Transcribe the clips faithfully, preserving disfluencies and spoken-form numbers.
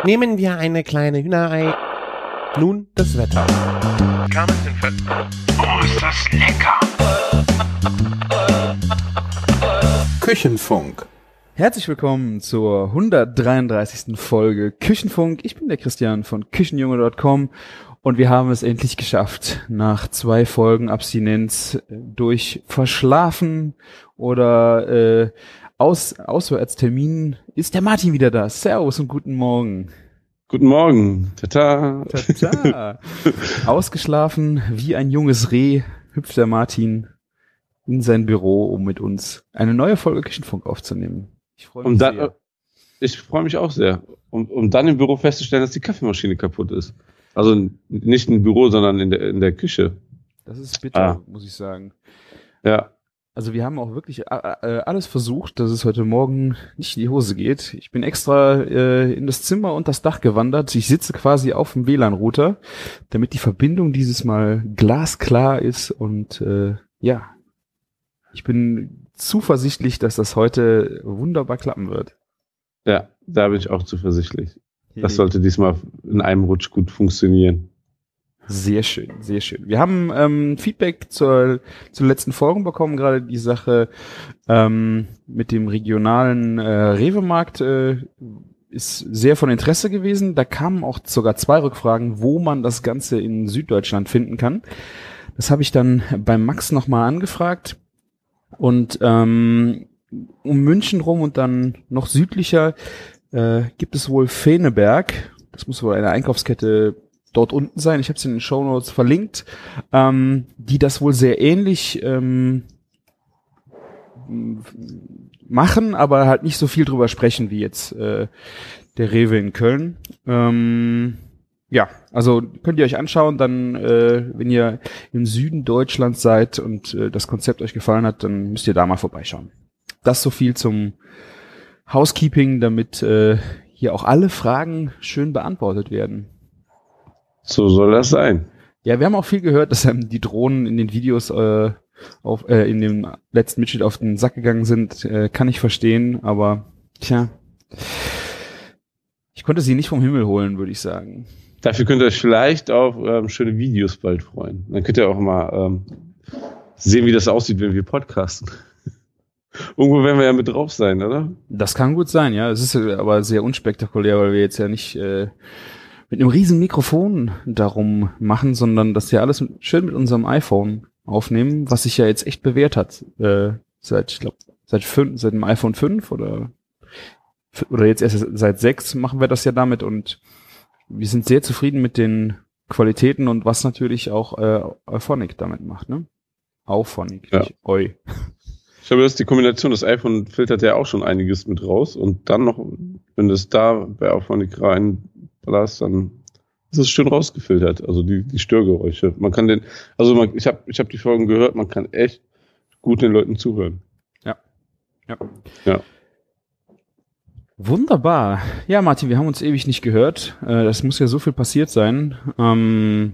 Nehmen wir eine kleine Hühnerei. Nun das Wetter. Oh, ist das lecker! Küchenfunk. Herzlich willkommen zur hundertdreiunddreißigsten Folge Küchenfunk. Ich bin der Christian von Küchenjunge Punkt com und wir haben es endlich geschafft. Nach zwei Folgen Abstinenz durch Verschlafen oder äh, Aus Auswärtsterminen ist der Martin wieder da. Servus und guten Morgen. Guten Morgen. Tata. Tata. Ausgeschlafen wie ein junges Reh hüpft der Martin in sein Büro, um mit uns eine neue Folge Küchenfunk aufzunehmen. Ich freue mich um dann, sehr. Ich freue mich auch sehr. Um, um dann im Büro festzustellen, dass die Kaffeemaschine kaputt ist. Also nicht im Büro, sondern in der, in der Küche. Das ist bitter, Ah. muss ich sagen. Ja. Also wir haben auch wirklich äh, äh, alles versucht, dass es heute Morgen nicht in die Hose geht. Ich bin extra äh, in das Zimmer und das Dach gewandert. Ich sitze quasi auf dem W L A N-Router, damit die Verbindung dieses Mal glasklar ist. Und äh, ja, ich bin zuversichtlich, dass das heute wunderbar klappen wird. Ja, da bin ich auch zuversichtlich. Das sollte diesmal in einem Rutsch gut funktionieren. Sehr schön, sehr schön. Wir haben ähm, Feedback zur, zur letzten Folge bekommen, gerade die Sache ähm, mit dem regionalen äh, Rewe-Markt äh, ist sehr von Interesse gewesen. Da kamen auch sogar zwei Rückfragen, wo man das Ganze in Süddeutschland finden kann. Das habe ich dann beim Max nochmal angefragt. Und ähm, um München rum und dann noch südlicher äh, gibt es wohl Feneberg. Das muss wohl eine Einkaufskette dort unten sein. Ich habe es in den Shownotes verlinkt, ähm, die das wohl sehr ähnlich ähm, machen, aber halt nicht so viel drüber sprechen wie jetzt äh, der Rewe in Köln. Ähm, ja, also könnt ihr euch anschauen, dann äh, wenn ihr im Süden Deutschlands seid und äh, das Konzept euch gefallen hat, dann müsst ihr da mal vorbeischauen. Das so viel zum Housekeeping, damit äh, hier auch alle Fragen schön beantwortet werden. So soll das sein. Ja, wir haben auch viel gehört, dass einem die Drohnen in den Videos äh, auf äh, in dem letzten Mitschnitt auf den Sack gegangen sind. Äh, kann ich verstehen, aber tja, ich konnte sie nicht vom Himmel holen, würde ich sagen. Dafür könnt ihr euch vielleicht auf ähm, schöne Videos bald freuen. Dann könnt ihr auch mal ähm, sehen, wie das aussieht, wenn wir podcasten. Irgendwo werden wir ja mit drauf sein, oder? Das kann gut sein, ja. Es ist aber sehr unspektakulär, weil wir jetzt ja nicht äh, mit einem riesen Mikrofon darum machen, sondern dass wir alles schön mit unserem iPhone aufnehmen, was sich ja jetzt echt bewährt hat. Äh, seit, ich glaube, seit fünf, seit dem iPhone fünf oder oder jetzt erst seit sechs machen wir das ja damit und wir sind sehr zufrieden mit den Qualitäten und was natürlich auch äh, Auphonic damit macht, ne? Auphonic, ja. Nicht Eu. Ich glaube, das ist die Kombination. Das iPhone filtert ja auch schon einiges mit raus und dann noch, wenn du es da bei Auphonic reinblasst, dann ist es schön rausgefiltert. Also die, die Störgeräusche. Man kann den, also man, ich habe ich hab die Folgen gehört, man kann echt gut den Leuten zuhören. Ja. Ja. Ja. Wunderbar. Ja, Martin, wir haben uns ewig nicht gehört. Äh, das muss ja so viel passiert sein. Ähm,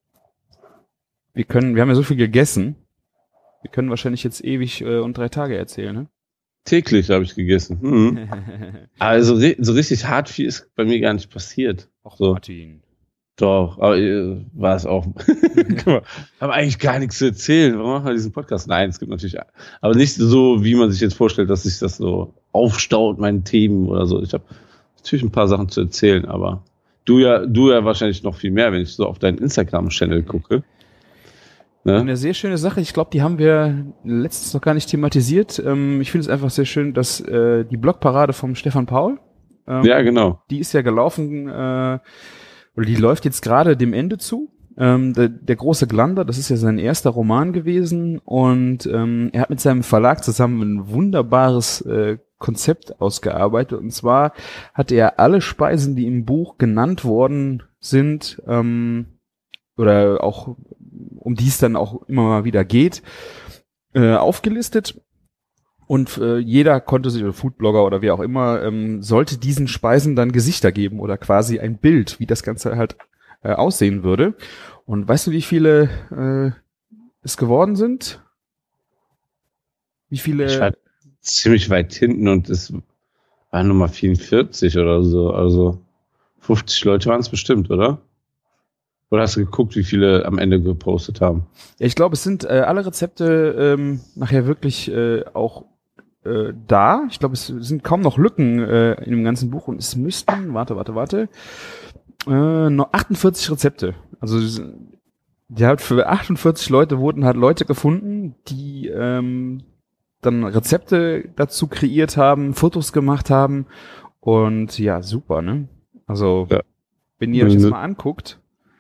wir können, wir haben ja so viel gegessen. Wir können wahrscheinlich jetzt ewig äh, und drei Tage erzählen, ne? Täglich habe ich gegessen. Mhm. Also so richtig hart viel ist bei mir gar nicht passiert. Ach, so. Martin. Doch, aber äh, war es auch. Aber eigentlich gar nichts zu erzählen. Warum machen wir diesen Podcast? Nein, es gibt natürlich, aber nicht so, wie man sich jetzt vorstellt, dass sich das so aufstaut, meine Themen oder so. Ich habe natürlich ein paar Sachen zu erzählen, aber du ja, du ja wahrscheinlich noch viel mehr, wenn ich so auf deinen Instagram-Channel gucke. Ne? Eine sehr schöne Sache. Ich glaube, die haben wir letztens noch gar nicht thematisiert. Ähm, ich finde es einfach sehr schön, dass äh, die Blogparade vom Stefan Paul, ähm, ja, genau. Die ist ja gelaufen, äh, oder die läuft jetzt gerade dem Ende zu. Ähm, der, der große Glander, das ist ja sein erster Roman gewesen und ähm, er hat mit seinem Verlag zusammen ein wunderbares äh, Konzept ausgearbeitet und zwar hat er alle Speisen, die im Buch genannt worden sind, ähm, oder auch um die es dann auch immer mal wieder geht, äh, aufgelistet. Und äh, jeder konnte sich, oder Foodblogger oder wie auch immer, ähm, sollte diesen Speisen dann Gesichter geben oder quasi ein Bild, wie das Ganze halt äh, aussehen würde. Und weißt du, wie viele äh, es geworden sind? Wie viele? Ich war ziemlich weit hinten und es war Nummer vierundvierzig oder so. Also fünfzig Leute waren es bestimmt, oder? Oder hast du geguckt, wie viele am Ende gepostet haben? Ja, ich glaube, es sind äh, alle Rezepte ähm, nachher wirklich äh, auch äh, da. Ich glaube, es sind kaum noch Lücken äh, in dem ganzen Buch und es müssten, warte, warte, warte, äh, noch achtundvierzig Rezepte. Also die hat für achtundvierzig Leute wurden halt Leute gefunden, die ähm, dann Rezepte dazu kreiert haben, Fotos gemacht haben und ja, super, ne? Also Ja. wenn ihr euch das mal anguckt,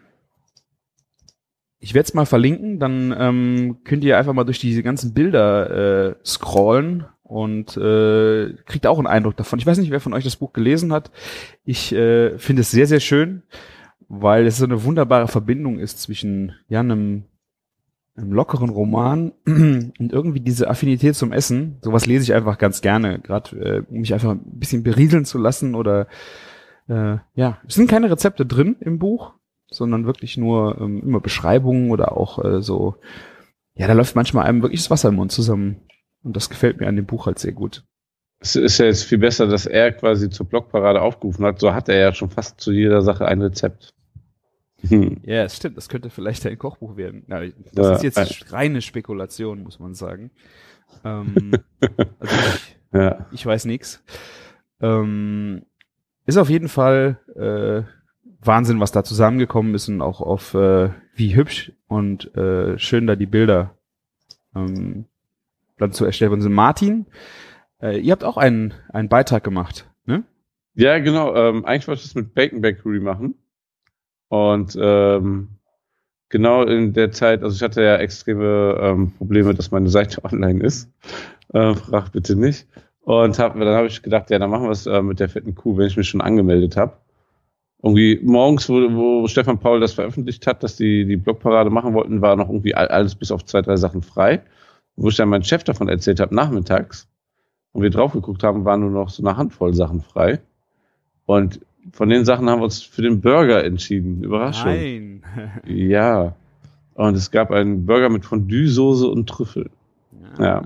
ich werde es mal verlinken, dann ähm, könnt ihr einfach mal durch diese ganzen Bilder äh, scrollen und äh, kriegt auch einen Eindruck davon. Ich weiß nicht, wer von euch das Buch gelesen hat. Ich äh, finde es sehr, sehr schön, weil es so eine wunderbare Verbindung ist zwischen ja einem, einem lockeren Roman und irgendwie diese Affinität zum Essen. Sowas lese ich einfach ganz gerne, gerade äh, um mich einfach ein bisschen berieseln zu lassen oder äh, ja, es sind keine Rezepte drin im Buch, sondern wirklich nur ähm, immer Beschreibungen oder auch äh, so, ja, da läuft manchmal einem wirklich das Wasser im Mund zusammen. Und das gefällt mir an dem Buch halt sehr gut. Es ist ja jetzt viel besser, dass er quasi zur Blogparade aufgerufen hat. So hat er ja schon fast zu jeder Sache ein Rezept. Hm. Ja, es stimmt, das könnte vielleicht ein Kochbuch werden. Ja, das Ja, ist jetzt ein- reine Spekulation, muss man sagen. Ähm, also ich, Ja. ich weiß nichts. Ähm, ist auf jeden Fall äh, Wahnsinn, was da zusammengekommen ist und auch auf äh, wie hübsch und äh, schön da die Bilder ähm, dann zu erstellen worden sind. Martin, äh, ihr habt auch einen, einen Beitrag gemacht, ne? Ja, genau. Ähm, eigentlich wollte ich das mit Bacon Bakery machen. Und ähm, genau in der Zeit, also ich hatte ja extreme ähm, Probleme, dass meine Seite online ist. Äh, frag bitte nicht. Und hab, dann habe ich gedacht, ja, dann machen wir es äh, mit der fetten Kuh, wenn ich mich schon angemeldet habe. Irgendwie morgens, wo, wo Stefan Paul das veröffentlicht hat, dass die die Blogparade machen wollten, war noch irgendwie alles bis auf zwei, drei Sachen frei. Wo ich dann meinem Chef davon erzählt habe, nachmittags, und wir drauf geguckt haben, waren nur noch so eine Handvoll Sachen frei. Und von den Sachen haben wir uns für den Burger entschieden. Überraschung. Nein. Ja. Und es gab einen Burger mit Fondue-Soße und Trüffel. Ja.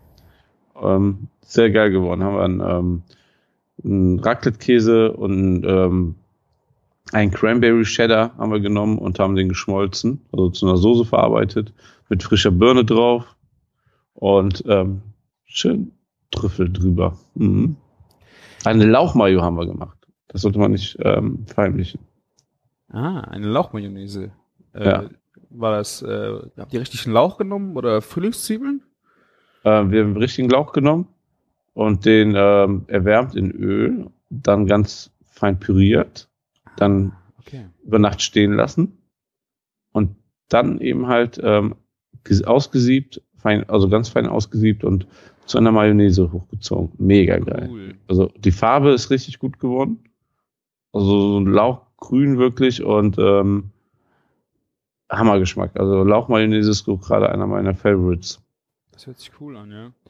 Ähm, sehr geil geworden. Haben wir einen, ähm, einen Raclette-Käse und ähm, einen Cranberry Cheddar haben wir genommen und haben den geschmolzen, also zu einer Soße verarbeitet, mit frischer Birne drauf und ähm, schön Trüffel drüber. Mhm. Eine Lauchmayo haben wir gemacht. Das sollte man nicht ähm, verheimlichen. Ah, eine Lauchmayonnaise. Äh, Ja. War das, äh, habt ihr richtigen Lauch genommen oder Frühlingszwiebeln? Ähm, wir haben den richtigen Lauch genommen und den ähm, erwärmt in Öl, dann ganz fein püriert, dann Okay. über Nacht stehen lassen und dann eben halt ähm, ges- ausgesiebt, fein, also ganz fein ausgesiebt und zu einer Mayonnaise hochgezogen. Mega geil. Cool. Also die Farbe ist richtig gut geworden. Also so ein Lauchgrün wirklich und ähm, Hammergeschmack. Also Lauchmayonnaise ist so gerade einer meiner Favorites. Das hört sich cool an, ja.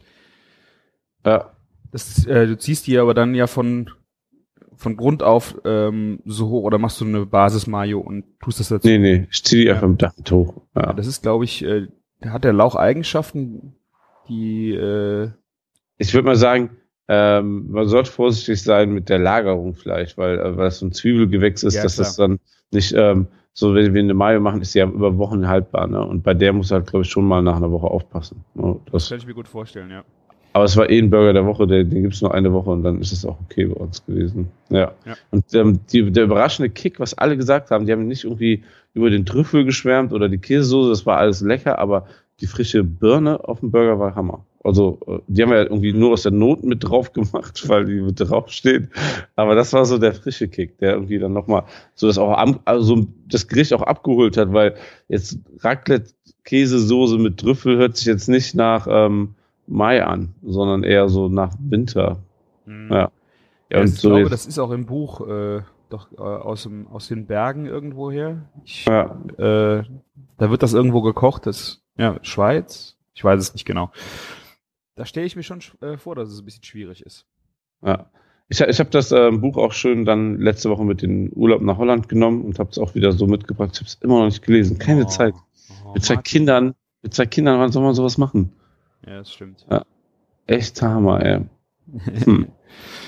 Ja, Das, äh, du ziehst die aber dann ja von von Grund auf ähm, so hoch oder machst du eine Basis-Mayo und tust das dazu? nee, nee, ich ziehe die Ja. einfach mit damit hoch. Ja, Ja. das ist, glaube ich, äh, hat der Lauch Eigenschaften, die äh, Ich würde mal sagen, ähm, man sollte vorsichtig sein mit der Lagerung vielleicht, weil, äh, weil es so ein Zwiebelgewächs ist, Ja, dass klar. das dann nicht ähm, so, wenn wir eine Mayo machen, ist sie ja über Wochen haltbar. Ne? Und bei der muss halt, glaube ich, schon mal nach einer Woche aufpassen. Ne? Das, kann ich mir gut vorstellen, ja. aber es war eh ein Burger der Woche, den, den gibt es nur eine Woche und dann ist es auch okay bei uns gewesen. Ja. Ja. Und ähm, die, der überraschende Kick, was alle gesagt haben, die haben nicht irgendwie über den Trüffel geschwärmt oder die Käsesoße, das war alles lecker, aber die frische Birne auf dem Burger war Hammer. Also, äh, die haben wir ja irgendwie nur aus der Not mit drauf gemacht, weil die mit drauf steht. Aber das war so der frische Kick, der irgendwie dann nochmal so das auch am, also das Gericht auch abgeholt hat, weil jetzt Raclette Käsesoße mit Trüffel hört sich jetzt nicht nach ähm, Mai an, sondern eher so nach Winter. Mhm. Ja. Ja, und ich so glaube, jetzt, das ist auch im Buch äh, doch äh, aus dem aus den Bergen irgendwoher. Ich, ja. äh, da wird das irgendwo gekocht. Das ja Schweiz. Ich weiß es nicht genau. Da stelle ich mir schon äh, vor, dass es ein bisschen schwierig ist. Ja. Ich, ich habe das äh, Buch auch schön dann letzte Woche mit den Urlaub nach Holland genommen und habe es auch wieder so mitgebracht. Ich habe es immer noch nicht gelesen. Keine Oh, Zeit. oh, Mit zwei Martin. Kindern, mit zwei Kindern, wann soll man sowas machen? Ja, das stimmt. Ja. Echt Hammer, ey. Hm.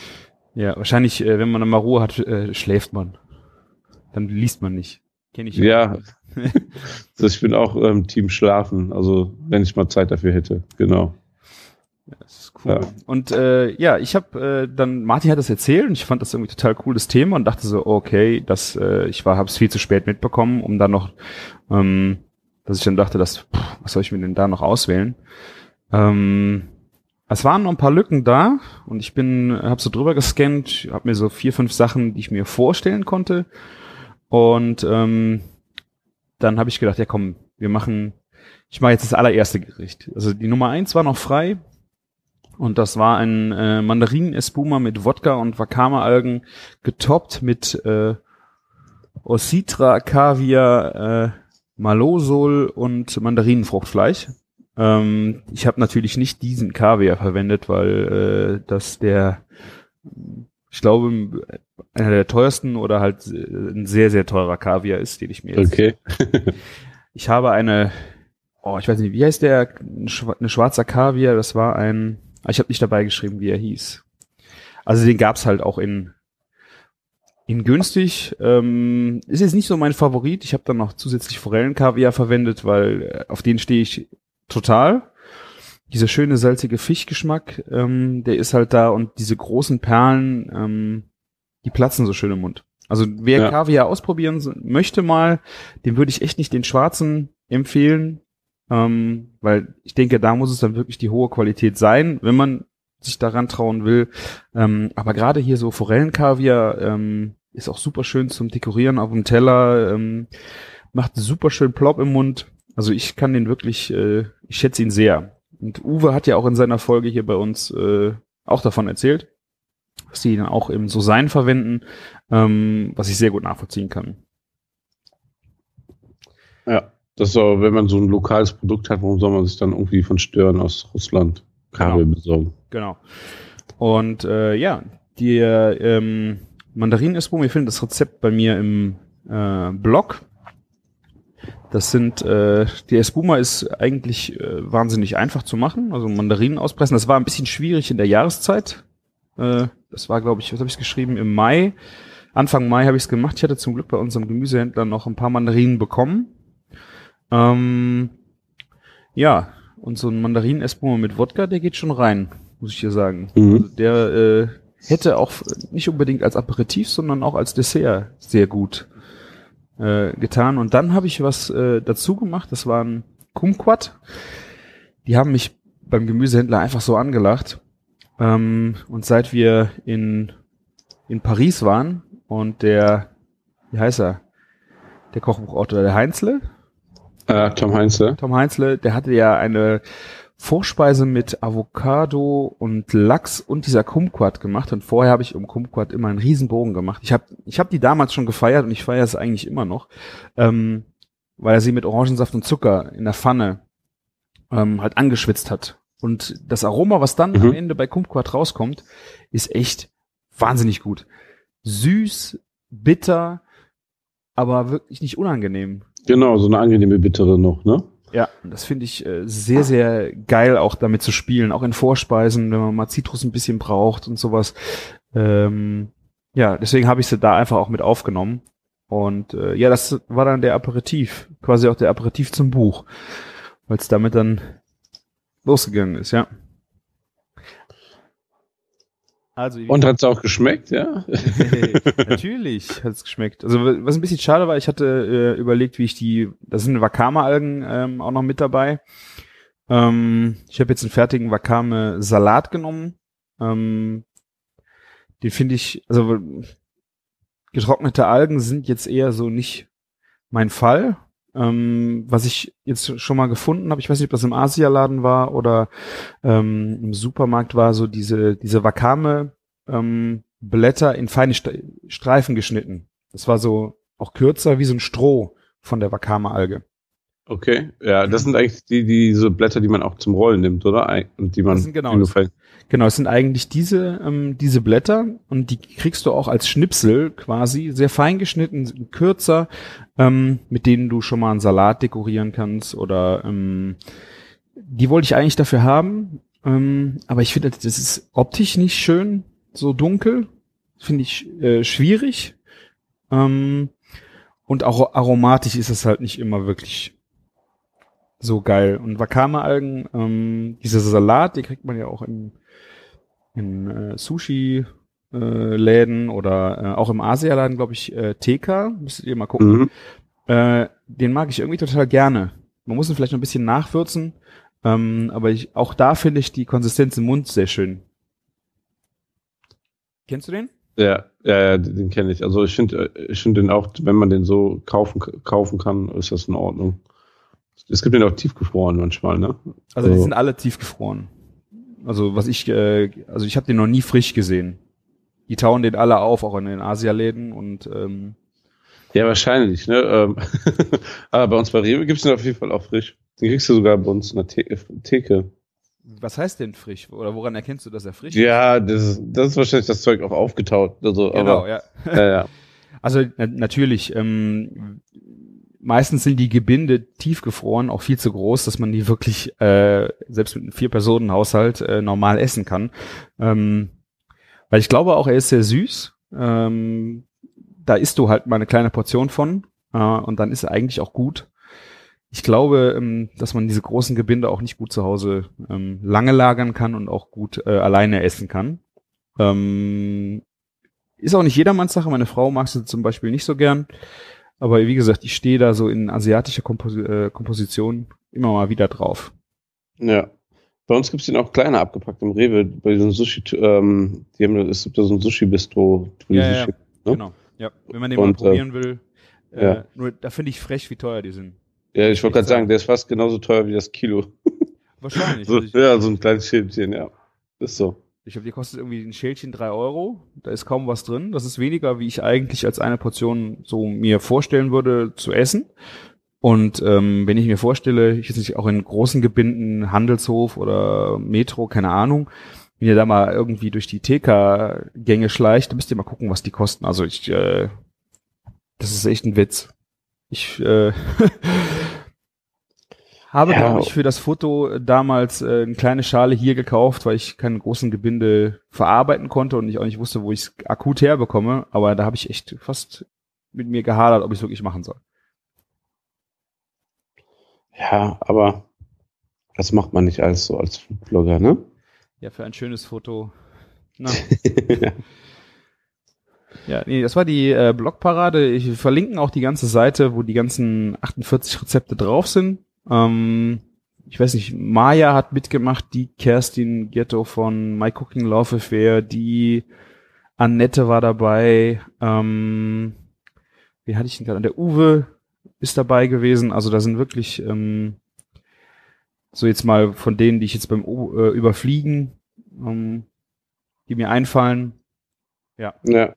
Ja, wahrscheinlich, äh, wenn man mal Ruhe hat, äh, schläft man. Dann liest man nicht. Kenn ich Ja. Also ich bin auch ähm, Team Schlafen, also wenn ich mal Zeit dafür hätte, genau. Ja, das ist cool. Ja. Und äh, ja, ich habe äh, dann, Martin hat das erzählt und ich fand das irgendwie total cooles Thema und dachte so, okay, das, äh, ich war, habe es viel zu spät mitbekommen, um dann noch, ähm, dass ich dann dachte, dass, pff, was soll ich mir denn da noch auswählen? Ähm, es waren noch ein paar Lücken da und ich bin, habe so drüber gescannt, habe mir so vier, fünf Sachen, die ich mir vorstellen konnte und ähm, dann habe ich gedacht, ja komm, wir machen, ich mache jetzt das allererste Gericht. Also die Nummer eins war noch frei und das war ein äh, Mandarinen-Espuma mit Wodka und Wakame-Algen getoppt mit äh, Ositra, Kaviar, äh, Malosol und Mandarinenfruchtfleisch. Ähm, ich habe natürlich nicht diesen Kaviar verwendet, weil äh, das der, ich glaube, einer der teuersten oder halt ein sehr, sehr teurer Kaviar ist, den ich mir jetzt... Okay. Ich habe eine, oh, ich weiß nicht, wie heißt der, eine schwarzer Kaviar, das war ein, ich habe nicht dabei geschrieben, wie er hieß. Also den gab's halt auch in in günstig, ähm, ist jetzt nicht so mein Favorit, ich habe dann noch zusätzlich Forellenkaviar verwendet, weil auf den stehe ich total. Dieser schöne salzige Fischgeschmack, ähm, der ist halt da und diese großen Perlen, ähm, die platzen so schön im Mund. Also wer Ja. Kaviar ausprobieren möchte mal, dem würde ich echt nicht den schwarzen empfehlen, ähm, weil ich denke, da muss es dann wirklich die hohe Qualität sein, wenn man sich daran trauen will. Ähm, aber gerade hier so Forellenkaviar ähm, ist auch super schön zum Dekorieren auf dem Teller, ähm, macht super schön plopp im Mund. Also ich kann den wirklich, äh, ich schätze ihn sehr. Und Uwe hat ja auch in seiner Folge hier bei uns äh, auch davon erzählt, dass die ihn auch im So-Sein verwenden, ähm, was ich sehr gut nachvollziehen kann. Ja, das ist auch, wenn man so ein lokales Produkt hat, warum soll man sich dann irgendwie von Stören aus Russland Kaviar Genau. besorgen? Genau. Und äh, ja, die ähm, Mandarinen-Espuma, ihr findet das Rezept bei mir im äh, Blog. Das sind, äh, die Espuma ist eigentlich äh, wahnsinnig einfach zu machen, also Mandarinen auspressen. Das war ein bisschen schwierig in der Jahreszeit. Äh, das war, glaube ich, was habe ich geschrieben, im Mai. Anfang Mai habe ich es gemacht. Ich hatte zum Glück bei unserem Gemüsehändler noch ein paar Mandarinen bekommen. Ähm, ja, und so ein Mandarinen-Espuma mit Wodka, der geht schon rein, muss ich dir sagen. Mhm. Also der äh, hätte auch nicht unbedingt als Aperitif, sondern auch als Dessert sehr gut äh, getan. Und dann habe ich was äh, dazu gemacht, das war ein Kumquat. Die haben mich beim Gemüsehändler einfach so angelacht. Ähm, und seit wir in in Paris waren und der, wie heißt er, der Kochbuchautor, der Heinzle, Äh, Tom Heinze. Tom Heinzle, der hatte ja eine Vorspeise mit Avocado und Lachs und dieser Kumquat gemacht und vorher habe ich um Kumquat immer einen Riesenbogen gemacht. Ich habe ich hab die damals schon gefeiert und ich feiere es eigentlich immer noch, ähm, weil er sie mit Orangensaft und Zucker in der Pfanne ähm, halt angeschwitzt hat. Und das Aroma, was dann Mhm. am Ende bei Kumquat rauskommt, ist echt wahnsinnig gut. Süß, bitter, aber wirklich nicht unangenehm. Genau, so eine angenehme Bittere noch, ne? Ja, das finde ich äh, sehr, sehr geil, auch damit zu spielen, auch in Vorspeisen, wenn man mal Zitrus ein bisschen braucht und sowas. Ähm, ja, deswegen habe ich sie da einfach auch mit aufgenommen. Und äh, ja, das war dann der Aperitif, quasi auch der Aperitif zum Buch, weil es damit dann losgegangen ist, ja. Also, Und hat's auch geschmeckt, ja? natürlich hat es geschmeckt. Also was ein bisschen schade war, ich hatte äh, überlegt, wie ich die, da sind Wakame-Algen ähm, auch noch mit dabei. Ähm, ich habe jetzt einen fertigen Wakame-Salat genommen. Ähm, den finde ich, also getrocknete Algen sind jetzt eher so nicht mein Fall. Ähm, was ich jetzt schon mal gefunden habe, ich weiß nicht, ob das im Asialaden war oder ähm, im Supermarkt war, so diese diese Wakame ähm, Blätter in feine St- Streifen geschnitten. Das war so auch kürzer wie so ein Stroh von der Wakame-Alge. Okay, ja, das sind eigentlich die, diese Blätter, die man auch zum Rollen nimmt, oder? Eig- Und die man Das sind genau ungefähr. Genau, es sind eigentlich diese ähm, diese Blätter und die kriegst du auch als Schnipsel quasi, sehr fein geschnitten, kürzer, ähm, mit denen du schon mal einen Salat dekorieren kannst oder ähm, die wollte ich eigentlich dafür haben, ähm, aber ich finde, das ist optisch nicht schön, so dunkel finde ich äh, schwierig. Ähm, und auch aromatisch ist es halt nicht immer wirklich so geil. Und Wakame-Algen, ähm, dieser Salat, den kriegt man ja auch in, in äh, Sushi-Läden äh, oder äh, auch im Asialaden, glaube ich, äh, T K. Müsstet ihr mal gucken. Mhm. Äh, den mag ich irgendwie total gerne. Man muss ihn vielleicht noch ein bisschen nachwürzen, ähm, aber ich, auch da finde ich die Konsistenz im Mund sehr schön. Kennst du den? Ja, ja, ja, den, den kenne ich. Also ich finde, ich finde den auch, wenn man den so kaufen kaufen kann, ist das in Ordnung. Es gibt den auch tiefgefroren manchmal, ne? Also die So. sind alle tiefgefroren. Also was ich, äh, also ich habe den noch nie frisch gesehen. Die tauen den alle auf, auch in den Asialäden und ähm, Ja, wahrscheinlich, ne? Ähm, aber bei uns bei Rewe gibt's den auf jeden Fall auch frisch. Den kriegst du sogar bei uns in der The- Theke. was heißt denn frisch? Oder woran erkennst du, dass er frisch ist? Ja, das ist, das ist wahrscheinlich das Zeug auch aufgetaut. Also, Genau, aber, ja. ja, ja. Also na, natürlich, ähm, meistens sind die Gebinde tiefgefroren auch viel zu groß, dass man die wirklich äh, selbst mit einem Vier-Personen-Haushalt äh, normal essen kann. Ähm, weil ich glaube auch, er ist sehr süß. Ähm, da isst du halt mal eine kleine Portion von äh, und dann ist er eigentlich auch gut. Ich glaube, ähm, dass man diese großen Gebinde auch nicht gut zu Hause ähm, lange lagern kann und auch gut äh, alleine essen kann. Ähm, ist auch nicht jedermanns Sache. Meine Frau mag sie zum Beispiel nicht so gern. Aber wie gesagt, ich stehe da so in asiatischer Kompos- äh, Komposition immer mal wieder drauf. Ja. Bei uns gibt's den auch kleiner abgepackt im Rewe, bei diesem Sushi, ähm, die haben, es gibt da so ein Sushi-Bistro. wo die Ja, ja, Sushi, ja. ne? Genau. Ja, wenn man den Und, mal probieren will. Äh, ja. Nur da finde ich frech, wie teuer die sind. Ja, ich wollte gerade sagen, sagen. der ist fast genauso teuer wie das Kilo. Wahrscheinlich. So, Also ich ja, so ein kleines Schälchen, ja. Ist so. ich glaube, die kostet irgendwie ein Schälchen drei Euro. Da ist kaum was drin. Das ist weniger, wie ich eigentlich als eine Portion so mir vorstellen würde zu essen. Und ähm, wenn ich mir vorstelle, ich jetzt nicht auch in großen Gebinden, Handelshof oder Metro, keine Ahnung, wenn ihr da mal irgendwie durch die T K-Gänge schleicht, dann müsst ihr mal gucken, was die kosten. Also ich, äh, das ist echt ein Witz. Ich äh, habe, Ja. glaube ich, für das Foto damals äh, eine kleine Schale hier gekauft, weil ich keine großen Gebinde verarbeiten konnte und ich auch nicht wusste, wo ich es akut herbekomme. Aber da habe ich echt fast mit mir gehadert, ob ich es wirklich machen soll. Ja, aber das macht man nicht alles so als Foodblogger, ne? Ja, für ein schönes Foto. Na. Ja, nee, das war die äh, Blogparade. Ich verlinken auch die ganze Seite, wo die ganzen achtundvierzig Rezepte drauf sind. Ähm, ich weiß nicht, Maya hat mitgemacht, die Kerstin Ghetto von My Cooking Love Affair, die Annette war dabei, ähm, wie hatte ich denn gerade? Der Uwe ist dabei gewesen. Also da sind wirklich ähm, so jetzt mal von denen, die ich jetzt beim U- äh, Überfliegen, ähm, die mir einfallen. Ja. Ja.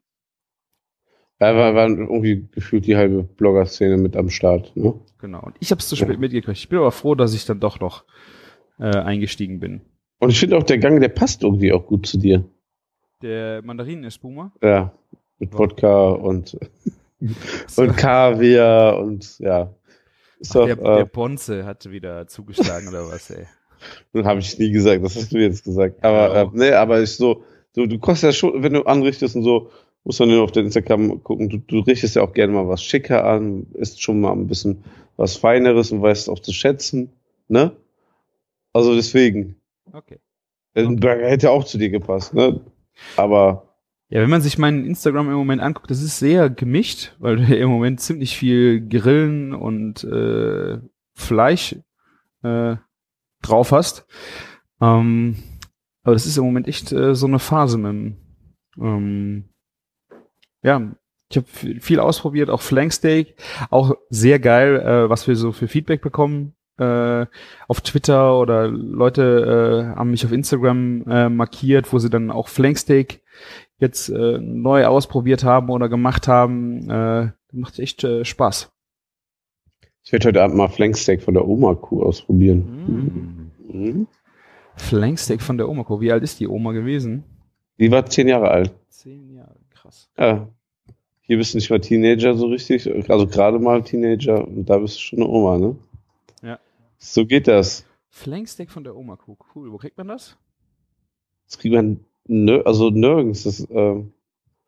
Da war, war irgendwie gefühlt die halbe Blogger-Szene mit am Start, ne? Genau. Und ich habe es zu spät Ja. mitgekriegt. Ich bin aber froh, dass ich dann doch noch äh, eingestiegen bin. Und ich finde auch, der Gang, der passt irgendwie auch gut zu dir. Der Mandarinen-Espuma. Ja. Mit Warum? Wodka und, So. und Kaviar und ja. Ist Ach, doch, der, der äh, Ponze hat wieder zugeschlagen oder was, ey. habe ich nie gesagt, das hast du jetzt gesagt. Aber, Ja. äh, nee, aber ich so, so, du kostest ja schon, wenn du anrichtest und so, muss man nur auf den Instagram gucken, du, du richtest ja auch gerne mal was schicker an, isst schon mal ein bisschen was Feineres und weißt auch zu schätzen, ne? Also deswegen, Okay. ein Burger hätte auch zu dir gepasst, ne? Aber, Ja, wenn man sich meinen Instagram im Moment anguckt, das ist sehr gemischt, weil du im Moment ziemlich viel Grillen und äh, Fleisch äh, drauf hast. Ähm, aber das ist im Moment echt äh, so eine Phase mit dem, ähm, ja, ich habe viel ausprobiert, auch Flanksteak, auch sehr geil, äh, was wir so für Feedback bekommen äh, auf Twitter oder Leute äh, haben mich auf Instagram äh, markiert, wo sie dann auch Flanksteak jetzt äh, neu ausprobiert haben oder gemacht haben. Äh, macht echt äh, Spaß. ich werde heute Abend mal Flanksteak von der Oma-Kuh ausprobieren. Mm. Mhm. Flanksteak von der Oma. Wie alt ist die Oma gewesen? Die war zehn Jahre alt. Zehn Jahre, krass. Ja. Hier bist du nicht mal Teenager so richtig, also gerade mal Teenager und da bist du schon eine Oma, ne? Ja. So geht das. Flanksteak von der Oma. Cool. Wo kriegt man das? Das kriegt man nir also nirgends. Das, ähm,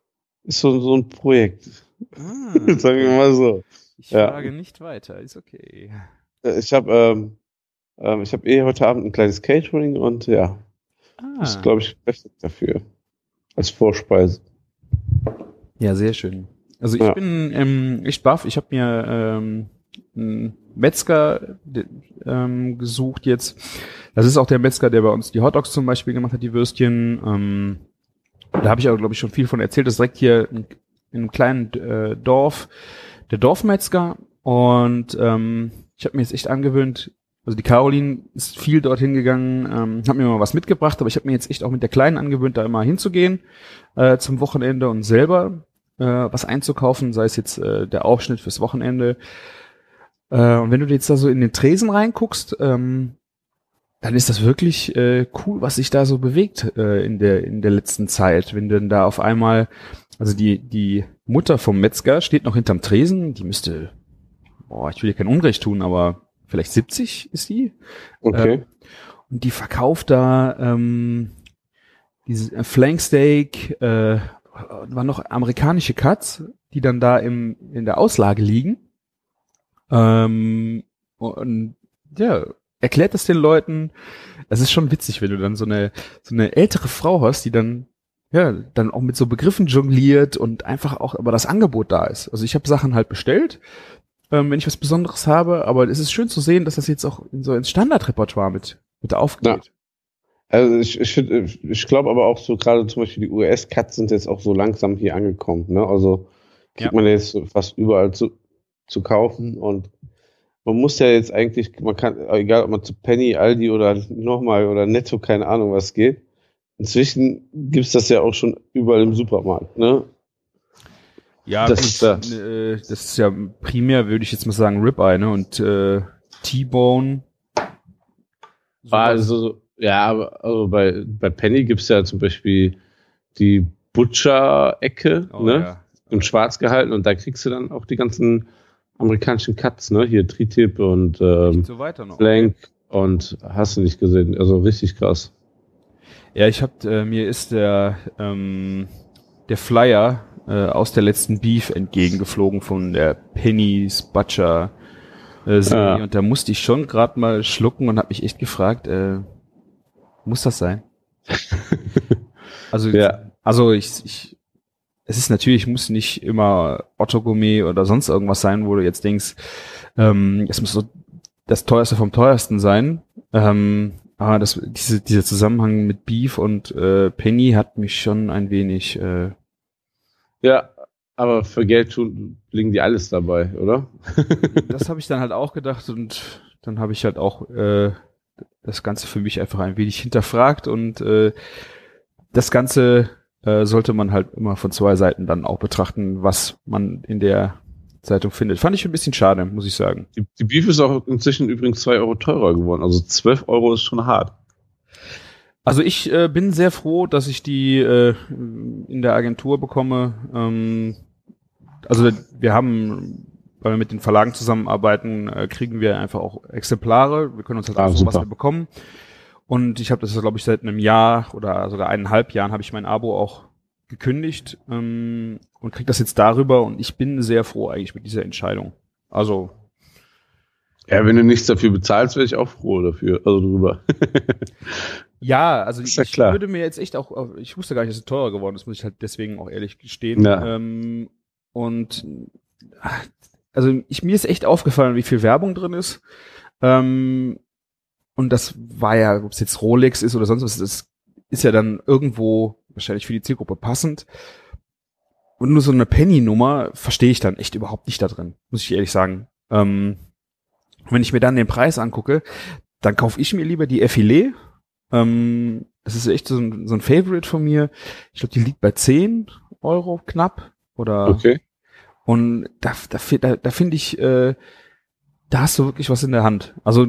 ist so, so ein Projekt. Ah, Sagen wir mal so. ich Ja. frage nicht weiter, ist okay. Ich habe ähm, ähm, ich habe eh heute Abend ein kleines Catering und ja, ist Ah, glaube ich perfekt dafür. Als Vorspeise. ja, sehr schön. Also ich Ja. bin ähm, echt baff. Ich habe mir ähm, einen Metzger de- ähm, gesucht jetzt. Das ist auch der Metzger, der bei uns die Hotdogs zum Beispiel gemacht hat, die Würstchen. Ähm, da habe ich aber, glaube ich, schon viel von erzählt. Das ist direkt hier in, in einem kleinen äh, Dorf, der Dorfmetzger. Und ähm, ich habe mir jetzt echt angewöhnt, also die Caroline ist viel dorthin gegangen, ähm, hat mir mal was mitgebracht, aber ich habe mir jetzt echt auch mit der Kleinen angewöhnt, da immer hinzugehen äh, zum Wochenende und selber äh, was einzukaufen, sei es jetzt äh, der Aufschnitt fürs Wochenende. Äh, und wenn du jetzt da so in den Tresen reinguckst, ähm, dann ist das wirklich äh, cool, was sich da so bewegt äh, in der in der letzten Zeit. Wenn dann da auf einmal, also die die Mutter vom Metzger steht noch hinterm Tresen, die müsste, boah, ich will ihr kein Unrecht tun, aber vielleicht siebzig ist die. Okay. Ähm, und die verkauft da ähm, dieses äh, Flanksteak, äh, waren noch amerikanische Cuts, die dann da im in der Auslage liegen. Ähm, und ja, erklärt das den Leuten. Es ist schon witzig, wenn du dann so eine so eine ältere Frau hast, die dann ja dann auch mit so Begriffen jongliert und einfach auch, aber das Angebot da ist. Also ich habe Sachen halt bestellt, ähm, wenn ich was Besonderes habe, aber es ist schön zu sehen, dass das jetzt auch in so ins Standardrepertoire mit mit aufgeht. Also ich, ich, find- ich glaube aber auch so gerade zum Beispiel die U S-Cuts sind jetzt auch so langsam hier angekommen. Ne? Also kriegt Ja. man jetzt so fast überall zu, zu kaufen und man muss ja jetzt eigentlich, man kann, egal ob man zu Penny, Aldi oder nochmal oder Netto, keine Ahnung was geht, inzwischen gibt's das ja auch schon überall im Supermarkt. Ne? Ja, Das gut, ist das. äh, das ist ja primär, würde ich jetzt mal sagen, Ribeye, ne? Und äh, T-Bone. sowas. Also, ja, aber also bei, bei Penny gibt's ja zum Beispiel die Butcher-Ecke, Oh, ne? ja. In schwarz gehalten und da kriegst du dann auch die ganzen amerikanischen Cuts, ne? Hier Tri-Tip und ähm, So weiter noch. Flank und hast du nicht gesehen. Also richtig krass. Ja, ich hab, äh, mir ist der ähm, der Flyer äh, aus der letzten Beef entgegengeflogen von der Penny's Butcher äh, Serie Ja. und da musste ich schon gerade mal schlucken und habe mich echt gefragt, äh, muss das sein? Also, Ja. also ich, ich, es ist natürlich, muss nicht immer Otto Gourmet oder sonst irgendwas sein, wo du jetzt denkst, ähm, es muss so das teuerste vom teuersten sein. Ähm, aber das, diese, dieser Zusammenhang mit Beef und äh, Penny hat mich schon ein wenig. Äh, Ja, aber für Geld tun, liegen die alles dabei, oder? das habe ich dann halt auch gedacht und dann habe ich halt auch äh, das Ganze für mich einfach ein wenig hinterfragt und äh, das Ganze äh, sollte man halt immer von zwei Seiten dann auch betrachten, was man in der Zeitung findet. Fand ich ein bisschen schade, muss ich sagen. Die, die Beef ist auch inzwischen übrigens zwei Euro teurer geworden. Also zwölf Euro ist schon hart. Also ich äh, bin sehr froh, dass ich die äh, in der Agentur bekomme. Ähm, also wir haben, weil wir mit den Verlagen zusammenarbeiten, äh, kriegen wir einfach auch Exemplare. Wir können uns halt Ah, aussuchen, was super. wir bekommen. Und ich habe das, glaube ich, seit einem Jahr oder sogar eineinhalb Jahren habe ich mein Abo auch gekündigt ähm, und kriege das jetzt darüber. Und ich bin sehr froh eigentlich mit dieser Entscheidung. Also Ja, wenn du nichts dafür bezahlst, wäre ich auch froh dafür, also drüber. ja, also Ist ich, ja ich klar. würde mir jetzt echt auch, ich wusste gar nicht, dass es teurer geworden ist, muss ich halt deswegen auch ehrlich gestehen. Ja. Ähm, und ach, also ich, mir ist echt aufgefallen, wie viel Werbung drin ist. Ähm, und das war ja, ob es jetzt Rolex ist oder sonst was, das ist ja dann irgendwo wahrscheinlich für die Zielgruppe passend. Und nur so eine Penny-Nummer verstehe ich dann echt überhaupt nicht da drin, muss ich ehrlich sagen. Ähm, wenn ich mir dann den Preis angucke, dann kaufe ich mir lieber die Effilé. Ähm, das ist echt so ein, so ein Favorite von mir. Ich glaube, die liegt bei zehn Euro knapp. Oder Okay. und da, da, fi- da, da finde ich, äh, da hast du wirklich was in der Hand. Also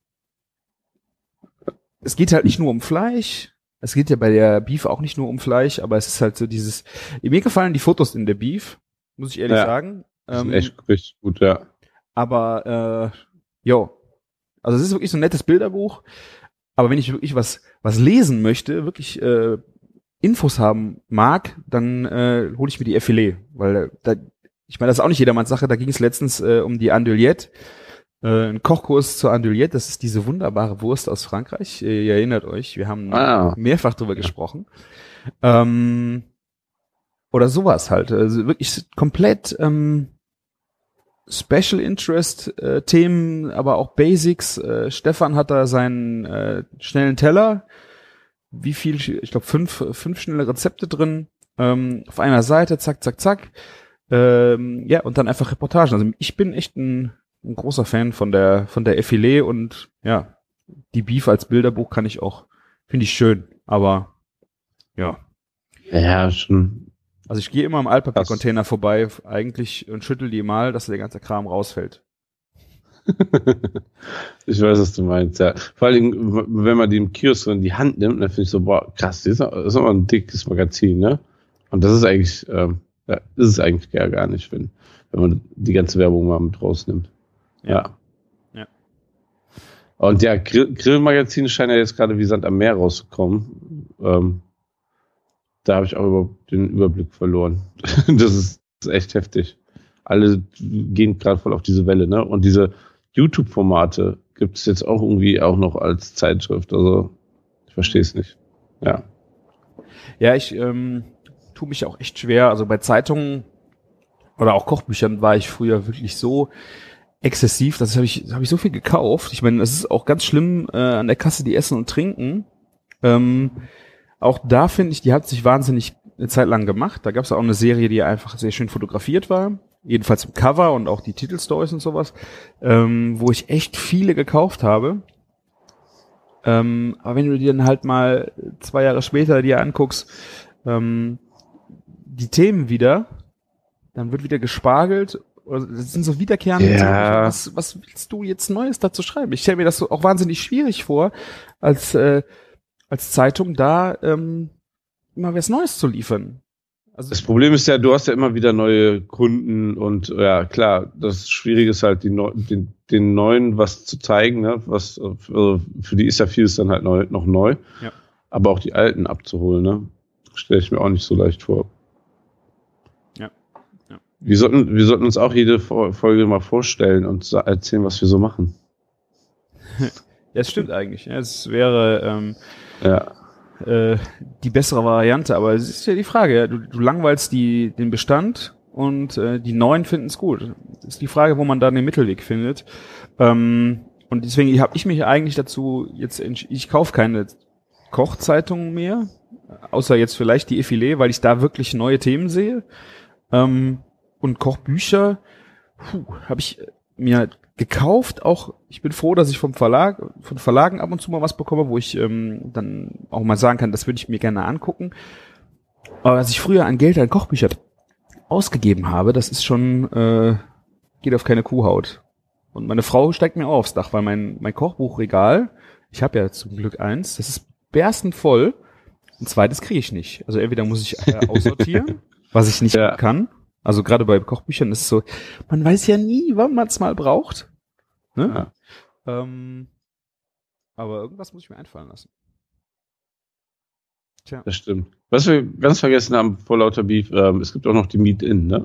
es geht halt nicht nur um Fleisch. Es geht ja bei der Beef auch nicht nur um Fleisch, aber es ist halt so dieses. Mir gefallen die Fotos in der Beef, muss ich ehrlich Ja. sagen. Das Ähm, ist echt richtig gut, ja. aber äh, jo, also es ist wirklich so ein nettes Bilderbuch. Aber wenn ich wirklich was was lesen möchte, wirklich äh, Infos haben mag, dann äh, hole ich mir die Effilé, weil da, ich meine, das ist auch nicht jedermanns Sache. Da ging es letztens äh, um die Andouillette, äh, ein Kochkurs zur Andouillette. Das ist diese wunderbare Wurst aus Frankreich. Äh, ihr erinnert euch, wir haben Ah. mehrfach drüber ja. gesprochen. Ähm, oder sowas halt. Also wirklich komplett ähm, Special Interest äh, Themen, aber auch Basics. Äh, Stefan hat da seinen äh, schnellen Teller. Wie viel? Ich glaube fünf, fünf schnelle Rezepte drin. Ähm, auf einer Seite, zack, zack, zack. Ähm, ja, und dann einfach Reportagen. Also ich bin echt ein, ein großer Fan von der von der Effilé und ja, die Beef als Bilderbuch kann ich auch, finde ich schön. Aber ja. Ja, schon. Also ich gehe immer im Altpapiercontainer vorbei eigentlich und schüttel die mal, dass der ganze Kram rausfällt. Ich weiß, was du meinst, ja. Vor allem, wenn man die im Kiosk in die Hand nimmt, dann finde ich so, boah, krass, das ist aber ein dickes Magazin, ne? Und das ist eigentlich, ähm, ja, ist es eigentlich gar, gar nicht, wenn, wenn man die ganze Werbung mal mit rausnimmt. Ja. Ja. Und ja, Grill, Grillmagazine scheinen ja jetzt gerade wie Sand am Meer rauszukommen. Ähm, da habe ich auch über, den Überblick verloren. Das ist, das ist echt heftig. Alle gehen gerade voll auf diese Welle, ne? Und diese YouTube-Formate gibt es jetzt auch irgendwie auch noch als Zeitschrift. Also ich verstehe es nicht. Ja. Ja, ich ähm, tue mich auch echt schwer. Also bei Zeitungen oder auch Kochbüchern war ich früher wirklich so exzessiv. Das habe ich, habe ich so viel gekauft. Ich meine, es ist auch ganz schlimm äh, an der Kasse, die essen und trinken. Ähm, auch da finde ich, die hat sich wahnsinnig eine Zeit lang gemacht. Da gab es auch eine Serie, die einfach sehr schön fotografiert war. Jedenfalls im Cover und auch die Titelstories und sowas, ähm, wo ich echt viele gekauft habe. Ähm, aber wenn du dir dann halt mal zwei Jahre später dir anguckst, ähm, die Themen wieder, dann wird wieder gespargelt, oder das sind so wiederkehrende Ja. Themen. Was, was willst du jetzt Neues dazu schreiben? Ich stelle mir das so auch wahnsinnig schwierig vor, als, äh, als Zeitung da ähm, immer was Neues zu liefern. Also Das Problem ist ja, du hast ja immer wieder neue Kunden und ja, klar, das Schwierige ist halt, die Neu- den, den Neuen was zu zeigen, ne? Was, also für die ist ja vieles dann halt neu, noch neu, Ja. aber auch die Alten abzuholen, ne? Stelle ich mir auch nicht so leicht vor. Ja. Ja. Wir sollten, wir sollten uns auch jede Folge mal vorstellen und sa- erzählen, was wir so machen. Ja, es stimmt eigentlich. Ja, es wäre ähm, Ja. äh, die bessere Variante, aber es ist ja die Frage, ja, du, du langweilst die, den Bestand und äh, die Neuen finden es gut. Das ist die Frage, wo man da den Mittelweg findet. Ähm, und deswegen habe ich mich eigentlich dazu jetzt entsch- ich kaufe keine Kochzeitungen mehr, außer jetzt vielleicht die Effilé, weil ich da wirklich neue Themen sehe. Ähm, und Kochbücher habe ich mir gekauft, auch ich bin froh, dass ich vom Verlag, von Verlagen ab und zu mal was bekomme, wo ich ähm, dann auch mal sagen kann, das würde ich mir gerne angucken. Aber was ich früher an Geld an Kochbücher ausgegeben habe, das ist schon, äh, geht auf keine Kuhhaut. Und meine Frau steigt mir auch aufs Dach, weil mein, mein Kochbuchregal, ich habe ja zum Glück eins, das ist berstend voll. Ein zweites kriege ich nicht. Also entweder muss ich äh, aussortieren, was ich nicht Ja. kann. Also gerade bei Kochbüchern ist es so, man weiß ja nie, wann man es mal braucht. Ne? Ja. Ähm, aber irgendwas muss ich mir einfallen lassen. Tja. Das stimmt. Was wir ganz vergessen haben vor lauter Beef, ähm, es gibt auch noch die Meet-In, ne?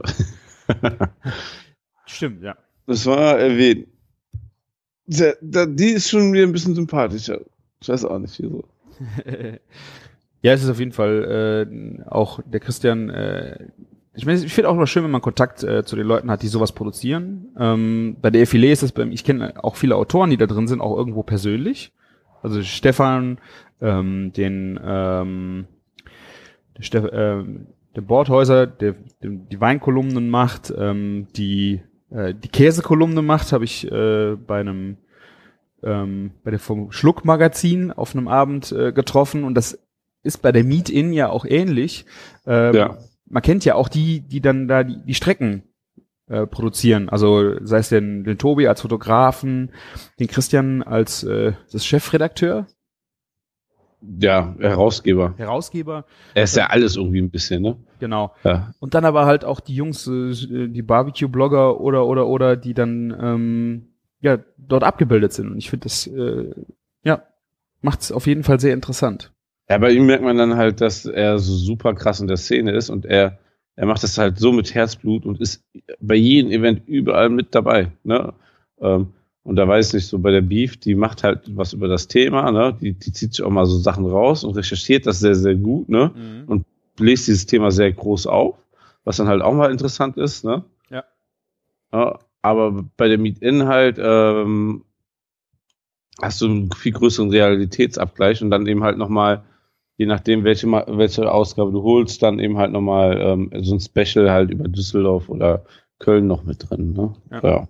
Stimmt, ja. Das war erwähnt. Der, der, die ist schon wieder ein bisschen sympathischer. Ich weiß auch nicht, wieso. Ja, es ist auf jeden Fall äh, auch der Christian, äh, ich meine, ich finde auch immer schön, wenn man Kontakt äh, zu den Leuten hat, die sowas produzieren. Ähm, bei der Effilé ist das bei mir, ich kenne auch viele Autoren, die da drin sind, auch irgendwo persönlich. Also Stefan, ähm, den ähm, der, Steff, ähm, der Bordhäuser, der, der die Weinkolumnen macht, ähm, die äh, die Käsekolumne macht, habe ich äh, bei einem ähm, bei der vom Schluck-Magazin auf einem Abend äh, getroffen und das ist bei der Meet-In ja auch ähnlich. Ähm, Ja. Man kennt ja auch die, die dann da die, die Strecken äh, produzieren. Also sei es den, den Tobi als Fotografen, den Christian als äh, das Chefredakteur, Ja, Herausgeber. Herausgeber, Er ist ja alles irgendwie ein bisschen, ne? genau. Ja. Und dann aber halt auch die Jungs, äh, die Barbecue-Blogger oder oder oder die dann ähm, ja dort abgebildet sind. Und ich finde das äh, ja macht es auf jeden Fall sehr interessant. Ja, bei ihm merkt man dann halt, dass er so super krass in der Szene ist und er, er macht das halt so mit Herzblut und ist bei jedem Event überall mit dabei. Ne? Ähm, und da weiß ich nicht, so bei der Beef, die macht halt was über das Thema, ne? die, die zieht sich auch mal so Sachen raus und recherchiert das sehr, sehr gut, ne? Mhm. Und bläst dieses Thema sehr groß auf, was dann halt auch mal interessant ist. Ne? Ja. Ja, aber bei der Meet-In halt ähm, hast du einen viel größeren Realitätsabgleich und dann eben halt nochmal, je nachdem, welche, welche Ausgabe du holst, dann eben halt nochmal ähm, so ein Special halt über Düsseldorf oder Köln noch mit drin. Ne? Ja. Ja.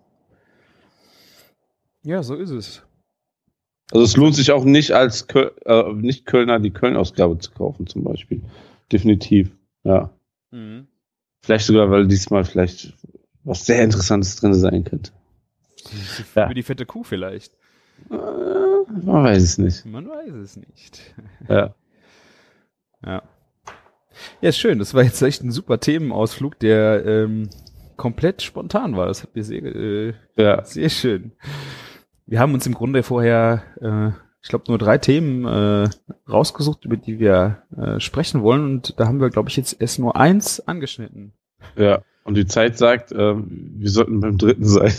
Ja, so ist es. Also es lohnt sich auch nicht als Köl äh, Nicht-Kölner die Köln-Ausgabe zu kaufen zum Beispiel. Definitiv, ja. Mhm. Vielleicht sogar, weil diesmal vielleicht was sehr Interessantes drin sein könnte. Für ja. die fette Kuh vielleicht. Äh, man weiß es nicht. Man weiß es nicht. Ja. Ja. Ja, ist schön. Das war jetzt echt ein super Themenausflug, der ähm, komplett spontan war. Das hat mir sehr, äh, ja. sehr schön. Wir haben uns im Grunde vorher, äh, ich glaube, nur drei Themen äh, rausgesucht, über die wir äh, sprechen wollen. Und da haben wir, glaube ich, jetzt erst nur eins angeschnitten. Ja, und die Zeit sagt, äh, wir sollten beim dritten sein.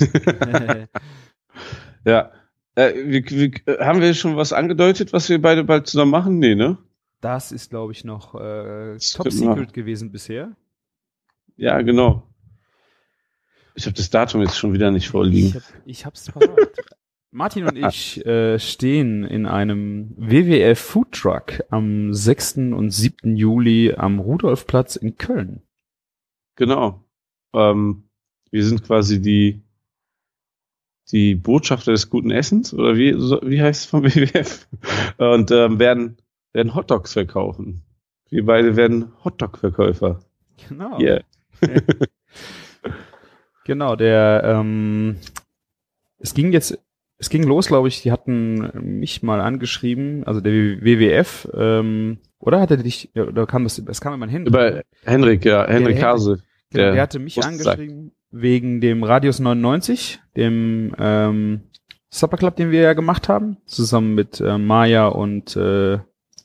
Ja. Äh, wie, wie, haben wir schon was angedeutet, was wir beide bald zusammen machen? Nee, ne? Das ist, glaube ich, noch äh, Top Secret gewesen bisher. Ja, genau. Ich habe das Datum jetzt schon wieder nicht vorliegen. Ich, hab, ich hab's parat. Martin und ich äh, stehen in einem W W F Food Truck am sechsten und siebten Juli am Rudolfplatz in Köln. Genau. Ähm, wir sind quasi die die Botschafter des guten Essens, oder wie, so, wie heißt es vom W W F? Und ähm, werden, werden Hotdogs verkaufen. Wir beide werden Hotdog-Verkäufer. Genau. Yeah. Genau, der ähm, es ging jetzt, es ging los, glaube ich, die hatten mich mal angeschrieben, also der W W F, ähm, oder hat er dich, oder kam das, es kam immer ein Henrik. Über Henrik, ja, Henrik Hase. Genau, der, der hatte mich angeschrieben wegen dem Radius neunundneunzig, dem ähm, Supper Club, den wir ja gemacht haben, zusammen mit äh, Maya und äh,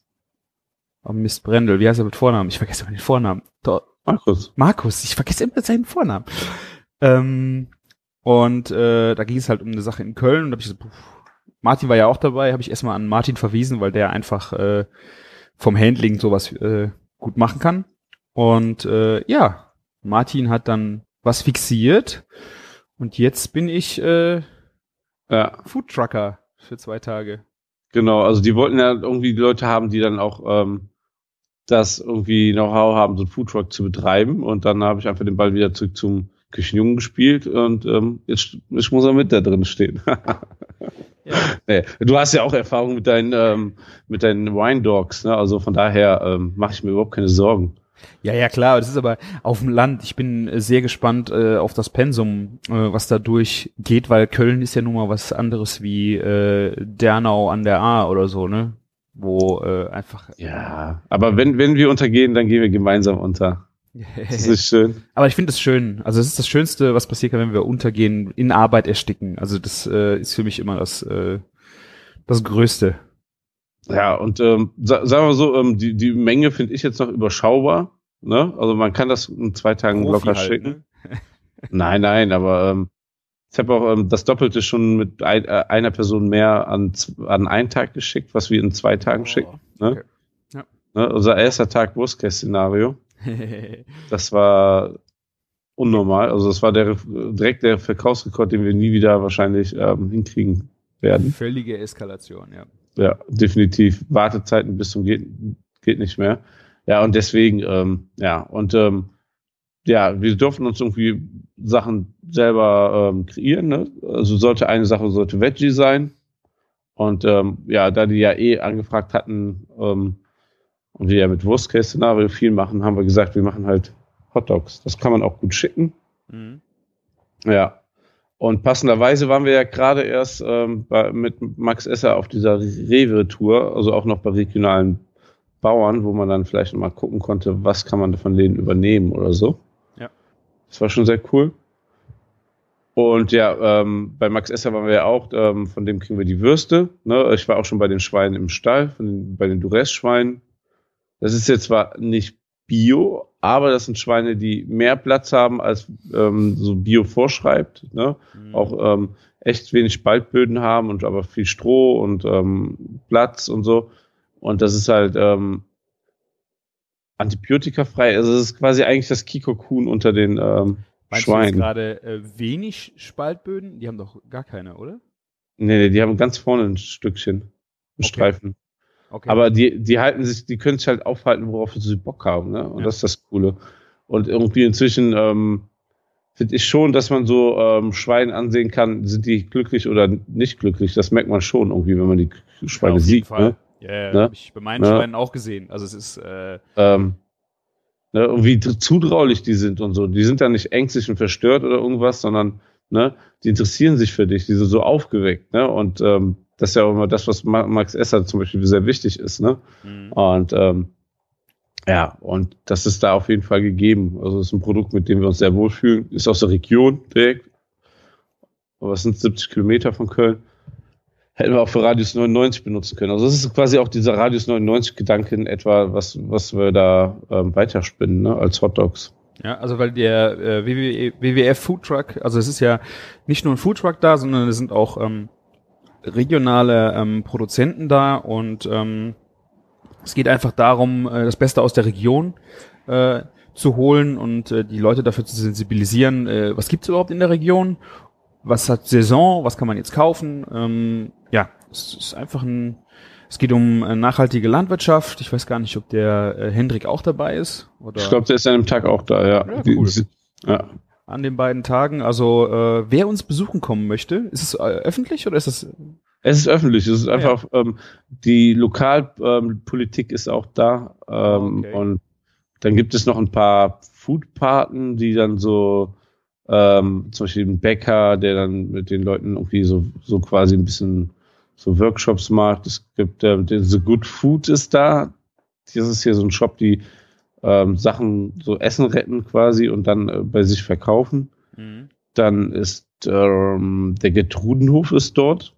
oh Mist, Brendel, wie heißt er mit Vornamen? Ich vergesse immer den Vornamen. Doch. Markus. Markus, ich vergesse immer seinen Vornamen. Ähm, und äh, da ging es halt um eine Sache in Köln und da habe ich so, puh, Martin war ja auch dabei, habe ich erstmal an Martin verwiesen, weil der einfach äh, vom Handling sowas äh, gut machen kann. Und äh, ja, Martin hat dann was fixiert und jetzt bin ich äh, ja. Foodtrucker für zwei Tage. Genau, also die wollten ja irgendwie die Leute haben, die dann auch ähm, das irgendwie Know-how haben, so einen Foodtruck zu betreiben und dann habe ich einfach den Ball wieder zurück zum Küchenjungen gespielt und ähm, jetzt, jetzt muss er mit da drin stehen. Ja. Nee, du hast ja auch Erfahrung mit deinen ähm, mit deinen Wine Dogs, ne? Also von daher ähm, mache ich mir überhaupt keine Sorgen. Ja, ja, klar, das ist aber auf dem Land. Ich bin äh, sehr gespannt äh, auf das Pensum, äh, was da durchgeht, weil Köln ist ja nun mal was anderes wie äh, Dernau an der Ahr oder so, ne? Wo äh, einfach... Ja, aber wenn wenn wir untergehen, dann gehen wir gemeinsam unter. Das ist schön. Aber ich finde es schön. Also es ist das Schönste, was passieren kann, wenn wir untergehen, in Arbeit ersticken. Also das äh, ist für mich immer das äh, das Größte. Ja, und ähm, sa- sagen wir so, ähm, die die Menge finde ich jetzt noch überschaubar. Ne? Also man kann das in zwei Tagen Profi locker halt, schicken. Ne? Nein, nein, aber ähm, ich habe auch ähm, das Doppelte schon mit ein, äh, einer Person mehr an an einen Tag geschickt, was wir in zwei Tagen Oh, schicken. Ne? okay. Ja. Ne? Unser erster Tag Worst-Case-Szenario. Das war unnormal. Also das war der direkt der Verkaufsrekord, den wir nie wieder wahrscheinlich ähm, hinkriegen werden. Völlige Eskalation, ja. Ja, definitiv. Wartezeiten bis zum geht, geht nicht mehr. Ja, und deswegen, ähm, ja, und ähm, ja, wir dürfen uns irgendwie Sachen selber ähm, kreieren. Ne? Also sollte eine Sache sollte Veggie sein. Und ähm, ja, da die ja eh angefragt hatten, ähm, und wir ja mit Worst-Case-Szenario viel machen, haben wir gesagt, wir machen halt Hotdogs. Das kann man auch gut schicken. Mhm. Ja. Und passenderweise waren wir ja gerade erst ähm, bei, mit Max Esser auf dieser Rewe-Tour, also auch noch bei regionalen Bauern, wo man dann vielleicht mal gucken konnte, was kann man von denen übernehmen oder so. Ja. Das war schon sehr cool. Und ja, ähm, bei Max Esser waren wir ja auch, ähm, von dem kriegen wir die Würste. Ne? Ich war auch schon bei den Schweinen im Stall, von den, bei den Duress-Schweinen. Das ist jetzt zwar nicht Bio, aber das sind Schweine, die mehr Platz haben, als ähm, so Bio vorschreibt. Ne? Mhm. Auch ähm, echt wenig Spaltböden haben und aber viel Stroh und ähm, Platz und so. Und das ist halt ähm, antibiotikafrei. Also es ist quasi eigentlich das Kikokun unter den ähm, Meinst Schweinen. du jetzt gerade äh, wenig Spaltböden? Die haben doch gar keine, oder? Nee, nee, die haben ganz vorne ein Stückchen, einen Okay. Streifen. Okay. Aber die, die halten sich, die können sich halt aufhalten, worauf sie Bock haben, ne? Und Ja. das ist das Coole. Und irgendwie inzwischen ähm, finde ich schon, dass man so ähm, Schweine ansehen kann, sind die glücklich oder nicht glücklich. Das merkt man schon irgendwie, wenn man die Schweine Ja, auf jeden sieht. Fall. Ne? Ja, ja, Ne? habe ich bei meinen Ne? Schweinen auch gesehen. Also es ist äh, Ähm, ne? Und wie zutraulich die sind und so. Die sind da nicht ängstlich und verstört oder irgendwas, sondern ne, die interessieren sich für dich. Die sind so aufgeweckt. Ne? Und ähm, das ist ja auch immer das, was Max Esser zum Beispiel sehr wichtig ist. Ne? mhm. Und ähm, ja, und das ist da auf jeden Fall gegeben. Also es ist ein Produkt, mit dem wir uns sehr wohlfühlen. Ist aus der Region direkt. Aber es sind siebzig Kilometer von Köln. Hätten wir auch für Radius neunundneunzig benutzen können. Also das ist quasi auch dieser Radius neunundneunzig-Gedanke in etwa, was, was wir da ähm, weiterspinnen, ne, als Hotdogs. Ja, also weil der äh, W W F Food Truck, also es ist ja nicht nur ein Food Truck da, sondern es sind auch ähm, regionale ähm, Produzenten da und ähm, es geht einfach darum, äh, das Beste aus der Region äh, zu holen und äh, die Leute dafür zu sensibilisieren, äh, was gibt's überhaupt in der Region, was hat Saison, was kann man jetzt kaufen. Ähm, ja, es ist einfach ein, es geht um äh, nachhaltige Landwirtschaft. Ich weiß gar nicht, ob der äh, Hendrik auch dabei ist. Oder Ich glaube, der ist an dem Tag auch da, ja. Ja, Die- cool. die- ja. an den beiden Tagen. Also äh, wer uns besuchen kommen möchte, ist es äh, öffentlich oder ist es Es ist öffentlich, es ist Ah, einfach, ähm, die Lokalpolitik ist auch da. Ähm, Okay. Und dann gibt es noch ein paar Foodpaten, die dann so, ähm, zum Beispiel ein Bäcker, der dann mit den Leuten irgendwie so, so quasi ein bisschen so Workshops macht. Es gibt, ähm, der The Good Food ist da. Das ist hier so ein Shop, die ähm, Sachen, so Essen retten quasi und dann äh, bei sich verkaufen. mhm. Dann ist ähm, der Gertrudenhof ist dort.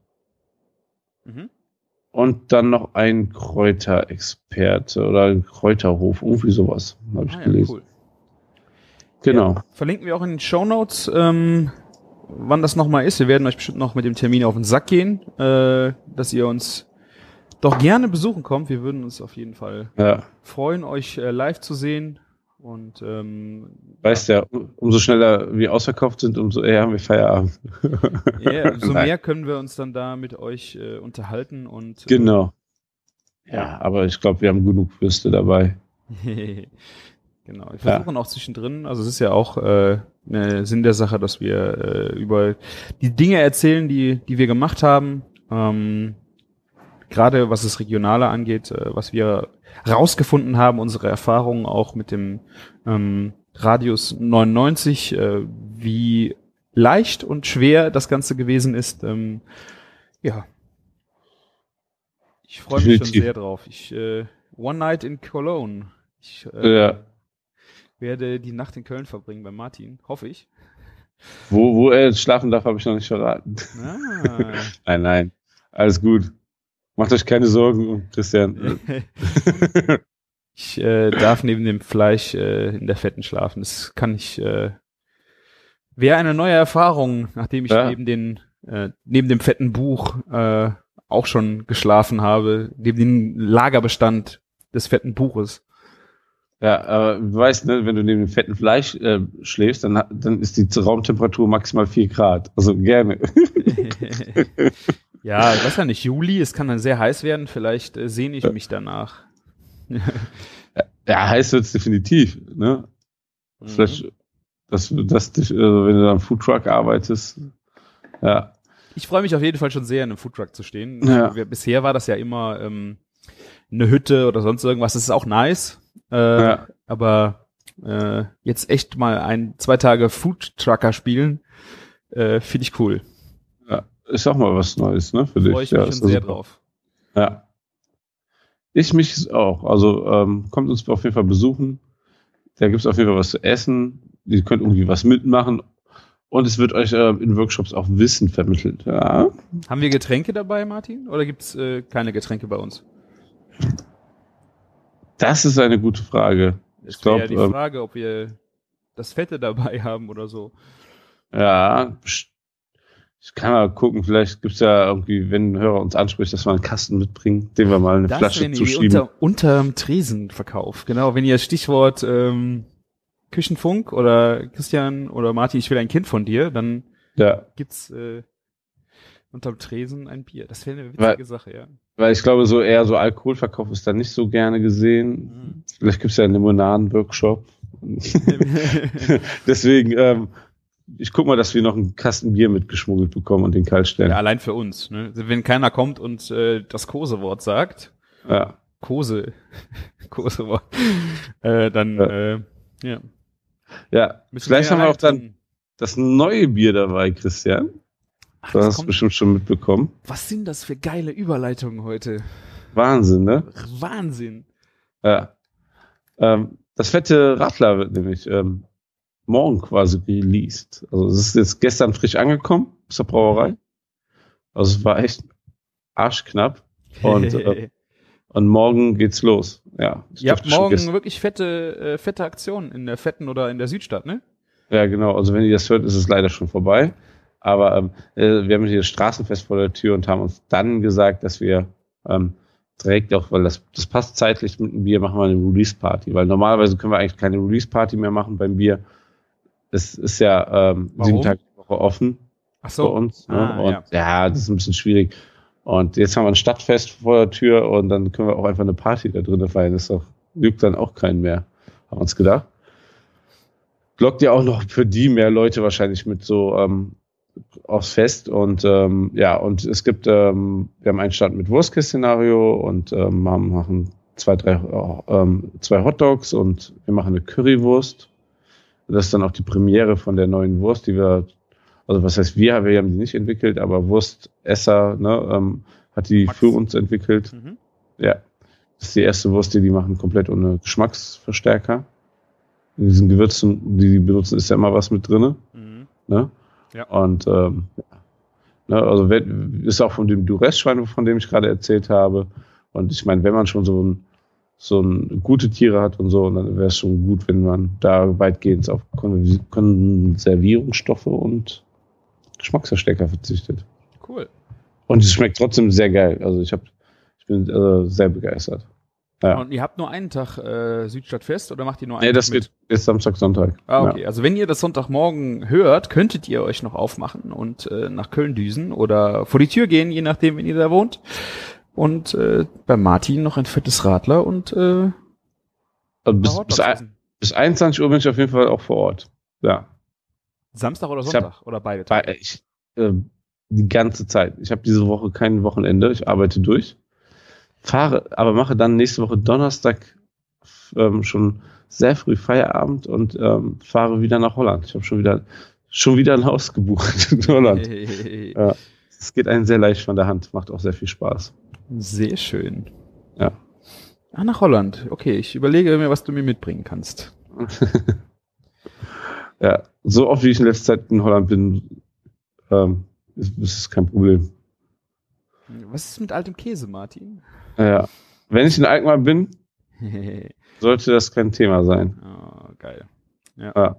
Mhm. Und dann noch ein Kräuterexperte oder ein Kräuterhof, irgendwie sowas, habe ich Ah, ja, gelesen. cool. Genau. Ja, verlinken wir auch in den Shownotes, ähm, wann das nochmal ist. Wir werden euch bestimmt noch mit dem Termin auf den Sack gehen, äh, dass ihr uns doch gerne besuchen kommt. Wir würden uns auf jeden Fall Ja. freuen, euch äh, live zu sehen. Und ähm, Weißt ja, umso schneller wir ausverkauft sind, umso eher haben wir Feierabend. ja, umso Nein. mehr können wir uns dann da mit euch äh, unterhalten und Genau. Ja, aber ich glaube, wir haben genug Würste dabei. Äh, genau. Wir versuchen auch zwischendrin, also es ist ja auch äh, ne, Sinn der Sache, dass wir äh, über die Dinge erzählen, die die wir gemacht haben. Ähm, Gerade was das Regionale angeht, äh, was wir rausgefunden haben, unsere Erfahrungen auch mit dem ähm, Radius neunundneunzig, äh, wie leicht und schwer das Ganze gewesen ist. Ähm, ja, ich freue mich schon Definitiv. sehr drauf. Ich äh, One Night in Cologne. Ich äh, Ja. werde die Nacht in Köln verbringen bei Martin, hoffe ich. Wo, wo er jetzt schlafen darf, habe ich noch nicht verraten. Ah. Nein, nein. Alles gut. Macht euch keine Sorgen, Christian. Ich äh, darf neben dem Fleisch äh, in der Fetten schlafen. Das kann ich. Äh, wäre eine neue Erfahrung, nachdem ich Ja. neben den äh, neben dem fetten Buch äh, auch schon geschlafen habe, neben dem Lagerbestand des fetten Buches. Ja, aber du weißt, ne, wenn du neben dem fetten Fleisch äh, schläfst, dann, hat- dann ist die Raumtemperatur maximal vier Grad. Also gerne. Ja, ich weiß ja nicht, Juli, es kann dann sehr heiß werden, vielleicht äh, sehne ich mich danach. Ja, heiß wird's definitiv. Ne? Vielleicht, dass das dich, also wenn du am Foodtruck arbeitest, ja. Ich freue mich auf jeden Fall schon sehr, in einem Foodtruck zu stehen. Ja. Wir, bisher war das ja immer ähm, eine Hütte oder sonst irgendwas. Das ist auch nice. Äh, Ja. Aber äh, jetzt echt mal ein, zwei Tage Foodtrucker spielen, äh, finde ich cool. Ja, ist auch mal was Neues, ne, für dich. Freue ich ja, mich ist schon sehr super. drauf. Ja. Ich mich auch. Also ähm, kommt uns auf jeden Fall besuchen. Da gibt's auf jeden Fall was zu essen. Ihr könnt irgendwie was mitmachen. Und es wird euch äh, in Workshops auch Wissen vermittelt. Ja. Haben wir Getränke dabei, Martin? Oder gibt's äh, keine Getränke bei uns? Das ist eine gute Frage. Es Ich glaube, ja die ähm, Frage, ob wir das Fette dabei haben oder so. ja, ich kann mal gucken, vielleicht gibt's ja irgendwie, wenn ein Hörer uns anspricht, dass wir einen Kasten mitbringen, den wir mal eine Das Flasche wäre eine Idee, zuschieben. unter, unterm Tresenverkauf. Genau, wenn ihr das Stichwort ähm, Küchenfunk oder Christian oder Martin, ich will ein Kind von dir, dann Ja, gibt's äh, unterm Tresen ein Bier. Das wäre eine witzige Weil- Sache, ja. weil ich glaube, so eher so Alkoholverkauf ist da nicht so gerne gesehen. Mhm. Vielleicht gibt's ja einen Limonaden-Workshop. Deswegen, ähm, ich guck mal, dass wir noch einen Kasten Bier mitgeschmuggelt bekommen und den kalt stellen. Ja, allein für uns. Ne? Wenn keiner kommt und äh, das Kosewort sagt, Ja. Kose, Kosewort, äh, dann Ja. äh, ja. Ja, Müssen vielleicht haben wir allein auch dann trinken. das neue Bier dabei, Christian. Ach, Du das hast es kommt, bestimmt schon mitbekommen. was sind das für geile Überleitungen heute? Wahnsinn, ne? Wahnsinn. Ja. Ähm, das fette Radler wird nämlich ähm, morgen quasi released. Also es ist jetzt gestern frisch angekommen aus der Brauerei. Also es war echt arschknapp. Und, äh, und morgen geht's los. Ja, ich Ihr habt durfte schon morgen gestern- wirklich fette, äh, fette Aktionen in der Fetten oder in der Südstadt, ne? Ja, genau. Also wenn ihr das hört, ist es leider schon vorbei. Aber ähm, äh, wir haben hier das Straßenfest vor der Tür und haben uns dann gesagt, dass wir ähm, direkt auch, weil das, das passt zeitlich mit dem Bier, machen wir eine Release-Party. Weil normalerweise können wir eigentlich keine Release-Party mehr machen beim Bier. Es ist ja ähm, Warum? sieben Tage die Woche offen Ach bei so. uns. Ne? Ah, und ja. ja. das ist ein bisschen schwierig. Und jetzt haben wir ein Stadtfest vor der Tür und dann können wir auch einfach eine Party da drinnen feiern. Das ist doch, juckt dann auch keinen mehr, haben wir uns gedacht. Lockt ja auch noch für die mehr Leute wahrscheinlich mit so ähm, aufs Fest und ähm, ja, und es gibt, ähm, wir haben einen Stand mit Wurstkist-Szenario und ähm, haben, machen zwei, drei, ähm, zwei Hotdogs und wir machen eine Currywurst. Das ist dann auch die Premiere von der neuen Wurst, die wir, also was heißt wir, wir haben die nicht entwickelt, aber Wurstesser, ne, ähm, hat die Max. für uns entwickelt. Mhm. Ja, das ist die erste Wurst, die die machen, komplett ohne Geschmacksverstärker. In diesen Gewürzen, die die benutzen, ist ja immer was mit drinne. Mhm. Ne? Ja. Und ähm, ja. Ne, also wenn, ist auch von dem Duress-Schwein, von dem ich gerade erzählt habe. Und ich meine, wenn man schon so ein so ein gute Tiere hat und so, dann wäre es schon gut, wenn man da weitgehend auf Kon- Konservierungsstoffe und Geschmacksverstärker verzichtet. Cool. Und es schmeckt trotzdem sehr geil. Also ich habe, ich bin äh, sehr begeistert. Ja. Und ihr habt nur einen Tag äh, Südstadtfest oder macht ihr nur einen Nee, Tag das mit? wird jetzt Samstag, Sonntag. Ah, okay. Also wenn ihr das Sonntagmorgen hört, könntet ihr euch noch aufmachen und äh, nach Köln düsen oder vor die Tür gehen, je nachdem, wenn ihr da wohnt. Und äh, bei Martin noch ein fettes Radler und äh, Ja. Also bis, Hotdogs bis, ein, essen. bis einundzwanzig Uhr bin ich auf jeden Fall auch vor Ort. Ja. Samstag oder Ich Sonntag oder beide Weil Tage. ich, äh, die ganze Zeit. Ich habe diese Woche kein Wochenende. Ich arbeite durch. Fahre, aber mache dann nächste Woche Donnerstag ähm, schon sehr früh Feierabend und ähm, fahre wieder nach Holland. Ich habe schon wieder schon wieder ein Haus gebucht in Holland. Ja. Es geht einem sehr leicht von der Hand. Macht auch sehr viel Spaß. Sehr schön. Ja. Ah, nach Holland. Okay, ich überlege mir, was du mir mitbringen kannst. Ja, so oft wie ich in letzter Zeit in Holland bin, ähm, ist, ist es kein Problem. Was ist mit altem Käse, Martin? Ja. Wenn ich in Alkmaar bin, sollte das kein Thema sein. Oh, geil. Ja. Ja.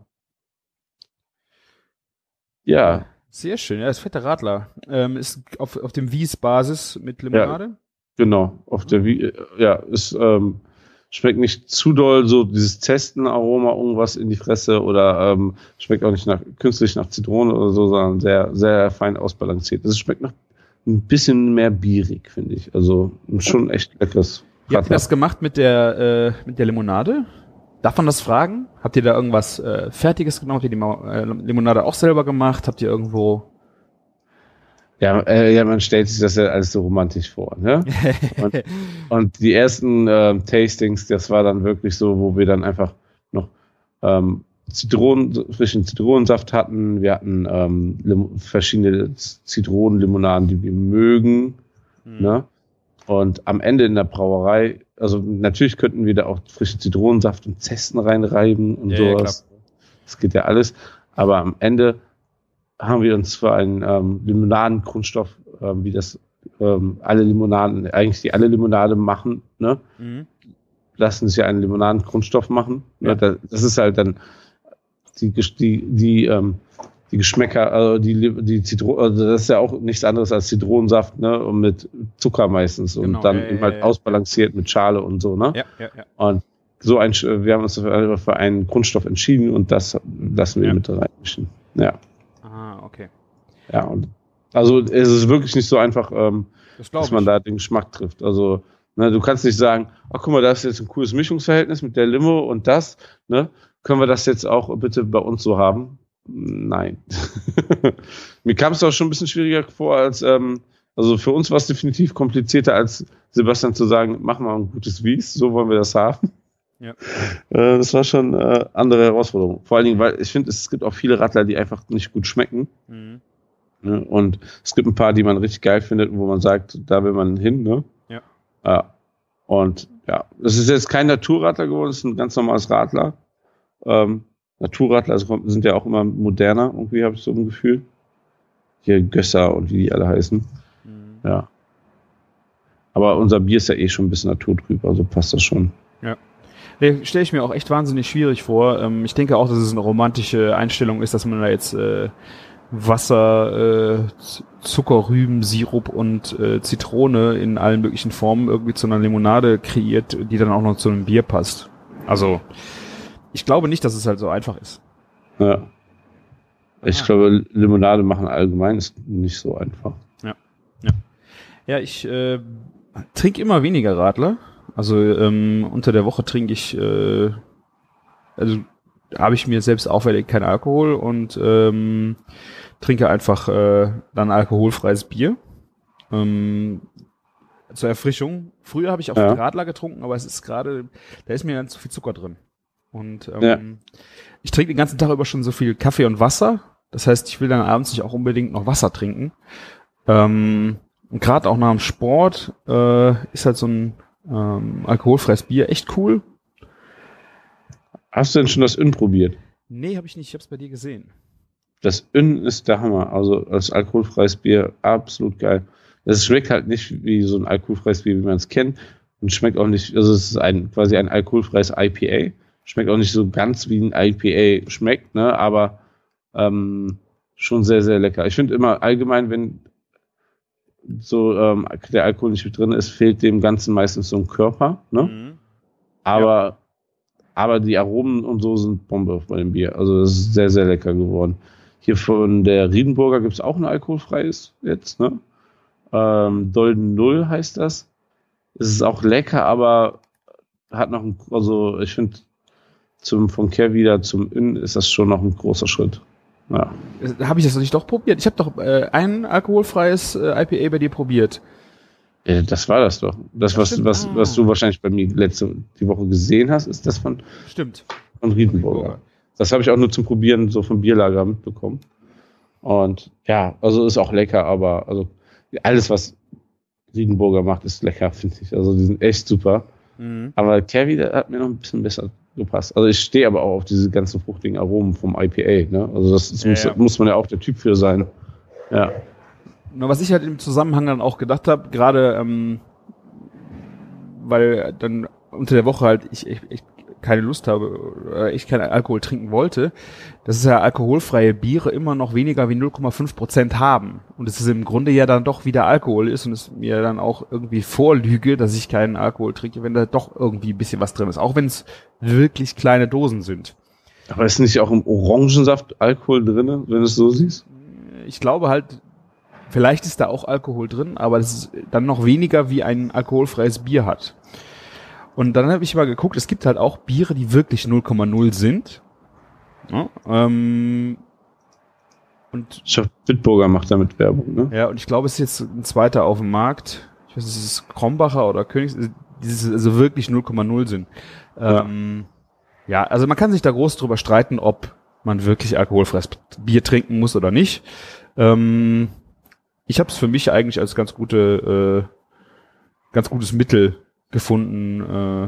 Ja, Sehr schön. Ja, das fette Radler. Ähm, ist auf, auf dem Wies-Basis mit Limonade? genau. Auf der Wie ja, es ähm, schmeckt nicht zu doll, so dieses Zestenaroma, irgendwas in die Fresse oder ähm, schmeckt auch nicht nach künstlich nach Zitrone oder so, sondern sehr, sehr fein ausbalanciert. Es schmeckt nach ein bisschen mehr bierig, finde ich. Also schon echt leckeres Wie habt ihr Radler. das gemacht mit der, äh, mit der Limonade? Darf man das fragen? Habt ihr da irgendwas äh, Fertiges genommen? Habt ihr die Ma äh, Limonade auch selber gemacht? Habt ihr irgendwo... Ja, äh, ja, man stellt sich das ja alles so romantisch vor, ne? Und, und die ersten ähm, Tastings, das war dann wirklich so, wo wir dann einfach noch ähm, Zitronen, frischen Zitronensaft hatten. Wir hatten ähm, Lim- verschiedene Zitronenlimonaden, die wir mögen, Hm. ne? Und am Ende in der Brauerei, also natürlich könnten wir da auch frischen Zitronensaft und Zesten reinreiben und Ja, ja, sowas. Das geht ja alles. Aber am Ende haben wir uns für einen ähm, Limonadengrundstoff, ähm, wie das ähm, alle Limonaden, eigentlich die alle Limonade machen, ne? Mhm. Lassen sich ja einen Limonadengrundstoff machen. Ja. Ne? Das ist halt dann die, die, die, ähm, die Geschmäcker, also die, die Zitronen, also das ist ja auch nichts anderes als Zitronensaft, ne? Und mit Zucker meistens genau, und dann ja, eben halt ja, ausbalanciert ja. mit Schale und so, ne? Ja, ja, ja. Und so ein, wir haben uns für, für einen Grundstoff entschieden und das lassen wir ja. mit reinmischen. Ja. Ah, okay. Ja, und also es ist wirklich nicht so einfach, ähm, das dass man ich. da den Geschmack trifft. Also, ne, du kannst nicht sagen, ach guck mal, da ist jetzt ein cooles Mischungsverhältnis mit der Limo und das, ne? Können wir das jetzt auch bitte bei uns so haben? Nein. Mir kam es auch schon ein bisschen schwieriger vor, als ähm, also für uns war es definitiv komplizierter, als Sebastian zu sagen, mach mal ein gutes Wies, so wollen wir das haben. Ja. Äh, das war schon äh, andere Herausforderung. Vor allen Dingen, weil ich finde, es gibt auch viele Radler, die einfach nicht gut schmecken. Mhm. Ne? Und es gibt ein paar, die man richtig geil findet, wo man sagt, da will man hin. Ne? Ja. Äh, und ja, es ist jetzt kein Naturradler geworden, es ist ein ganz normales Radler. Ähm, Naturradler also sind ja auch immer moderner, irgendwie habe ich so ein Gefühl. Hier Gösser und wie die alle heißen. Mhm. Ja. Aber unser Bier ist ja eh schon ein bisschen naturtrüb, also passt das schon. Ja. Nee, stelle ich mir auch echt wahnsinnig schwierig vor. Ähm, ich denke auch, dass es eine romantische Einstellung ist, dass man da jetzt äh, Wasser, äh, Zuckerrüben, Sirup und äh, Zitrone in allen möglichen Formen irgendwie zu einer Limonade kreiert, die dann auch noch zu einem Bier passt. Also ich glaube nicht, dass es halt so einfach ist. Ja. Ich ah. glaube, Limonade machen allgemein ist nicht so einfach. Ja. Ja, ja ich äh, trinke immer weniger Radler. Also ähm, unter der Woche trinke ich, äh, also habe ich mir selbst auferlegt kein Alkohol und ähm, trinke einfach äh, dann alkoholfreies Bier. Ähm, zur Erfrischung. Früher habe ich auch ja. viel Radler getrunken, aber es ist gerade, da ist mir dann zu viel Zucker drin. Und ähm, ja. ich trinke den ganzen Tag über schon so viel Kaffee und Wasser. Das heißt, ich will dann abends nicht auch unbedingt noch Wasser trinken. Ähm, und gerade auch nach dem Sport äh, ist halt so ein ähm, alkoholfreies Bier echt cool. Hast du denn schon das Ün probiert? Nee, habe ich nicht. Ich habe es bei dir gesehen. Das Ün ist der Hammer. Also als alkoholfreies Bier absolut geil. Es schmeckt halt nicht wie so ein alkoholfreies Bier, wie man es kennt. Und schmeckt auch nicht, also es ist ein quasi ein alkoholfreies I P A. Schmeckt auch nicht so ganz wie ein I P A schmeckt, ne? Aber ähm, schon sehr, sehr lecker. Ich finde immer allgemein, wenn so ähm, der Alkohol nicht mit drin ist, fehlt dem Ganzen meistens so ein Körper, ne? Mhm. Aber, ja. aber die Aromen und so sind Bombe bei dem Bier. Also das ist sehr, sehr lecker geworden. Hier von der Riedenburger gibt es auch ein alkoholfreies jetzt, ne? Ähm, Dolden Null heißt das. Es ist auch lecker, aber hat noch ein, also ich finde, zum vom Kehrwieder zum Inn ist das schon noch ein großer Schritt. Ja. Habe ich das nicht doch probiert? Ich habe doch äh, ein alkoholfreies äh, I P A bei dir probiert. Ja, das war das doch. Das, das was, was, ah. was du wahrscheinlich bei mir letzte die Woche gesehen hast, ist das von, Stimmt. von Riedenburger. Das habe ich auch nur zum Probieren so vom Bierlager mitbekommen. Und ja, also ist auch lecker, aber also alles, was Riedenburger macht, ist lecker, finde ich. Also die sind echt super. Mhm. Aber Kehrwieder hat mir noch ein bisschen besser gepasst. Also ich stehe aber auch auf diese ganzen fruchtigen Aromen vom I P A. Ne? Also das, das ja, muss, ja. muss man ja auch der Typ für sein. Ja. Nur was ich halt im Zusammenhang dann auch gedacht habe, gerade ähm, weil dann unter der Woche halt ich, ich, ich keine Lust habe, oder ich keinen Alkohol trinken wollte, dass es ja alkoholfreie Biere immer noch weniger wie null Komma fünf Prozent haben. Und es ist im Grunde ja dann doch wieder Alkohol ist und es mir dann auch irgendwie vorlüge, dass ich keinen Alkohol trinke, wenn da doch irgendwie ein bisschen was drin ist. Auch wenn es wirklich kleine Dosen sind. Aber ist nicht auch im Orangensaft Alkohol drin, wenn du es so siehst? Ich glaube halt, vielleicht ist da auch Alkohol drin, aber das ist dann noch weniger wie ein alkoholfreies Bier hat. Und dann habe ich mal geguckt, es gibt halt auch Biere, die wirklich null Komma null sind. Ja, ähm, und Bitburger macht damit Werbung, ne? Ja, und ich glaube, es ist jetzt ein zweiter auf dem Markt. Ich weiß nicht, ist es Krombacher oder Königs, die also wirklich null Komma null sind. Ähm, ja. ja, also man kann sich da groß drüber streiten, ob man wirklich alkoholfreies Bier trinken muss oder nicht. Ähm, ich habe es für mich eigentlich als ganz gute, äh, ganz gutes Mittel gefunden, äh,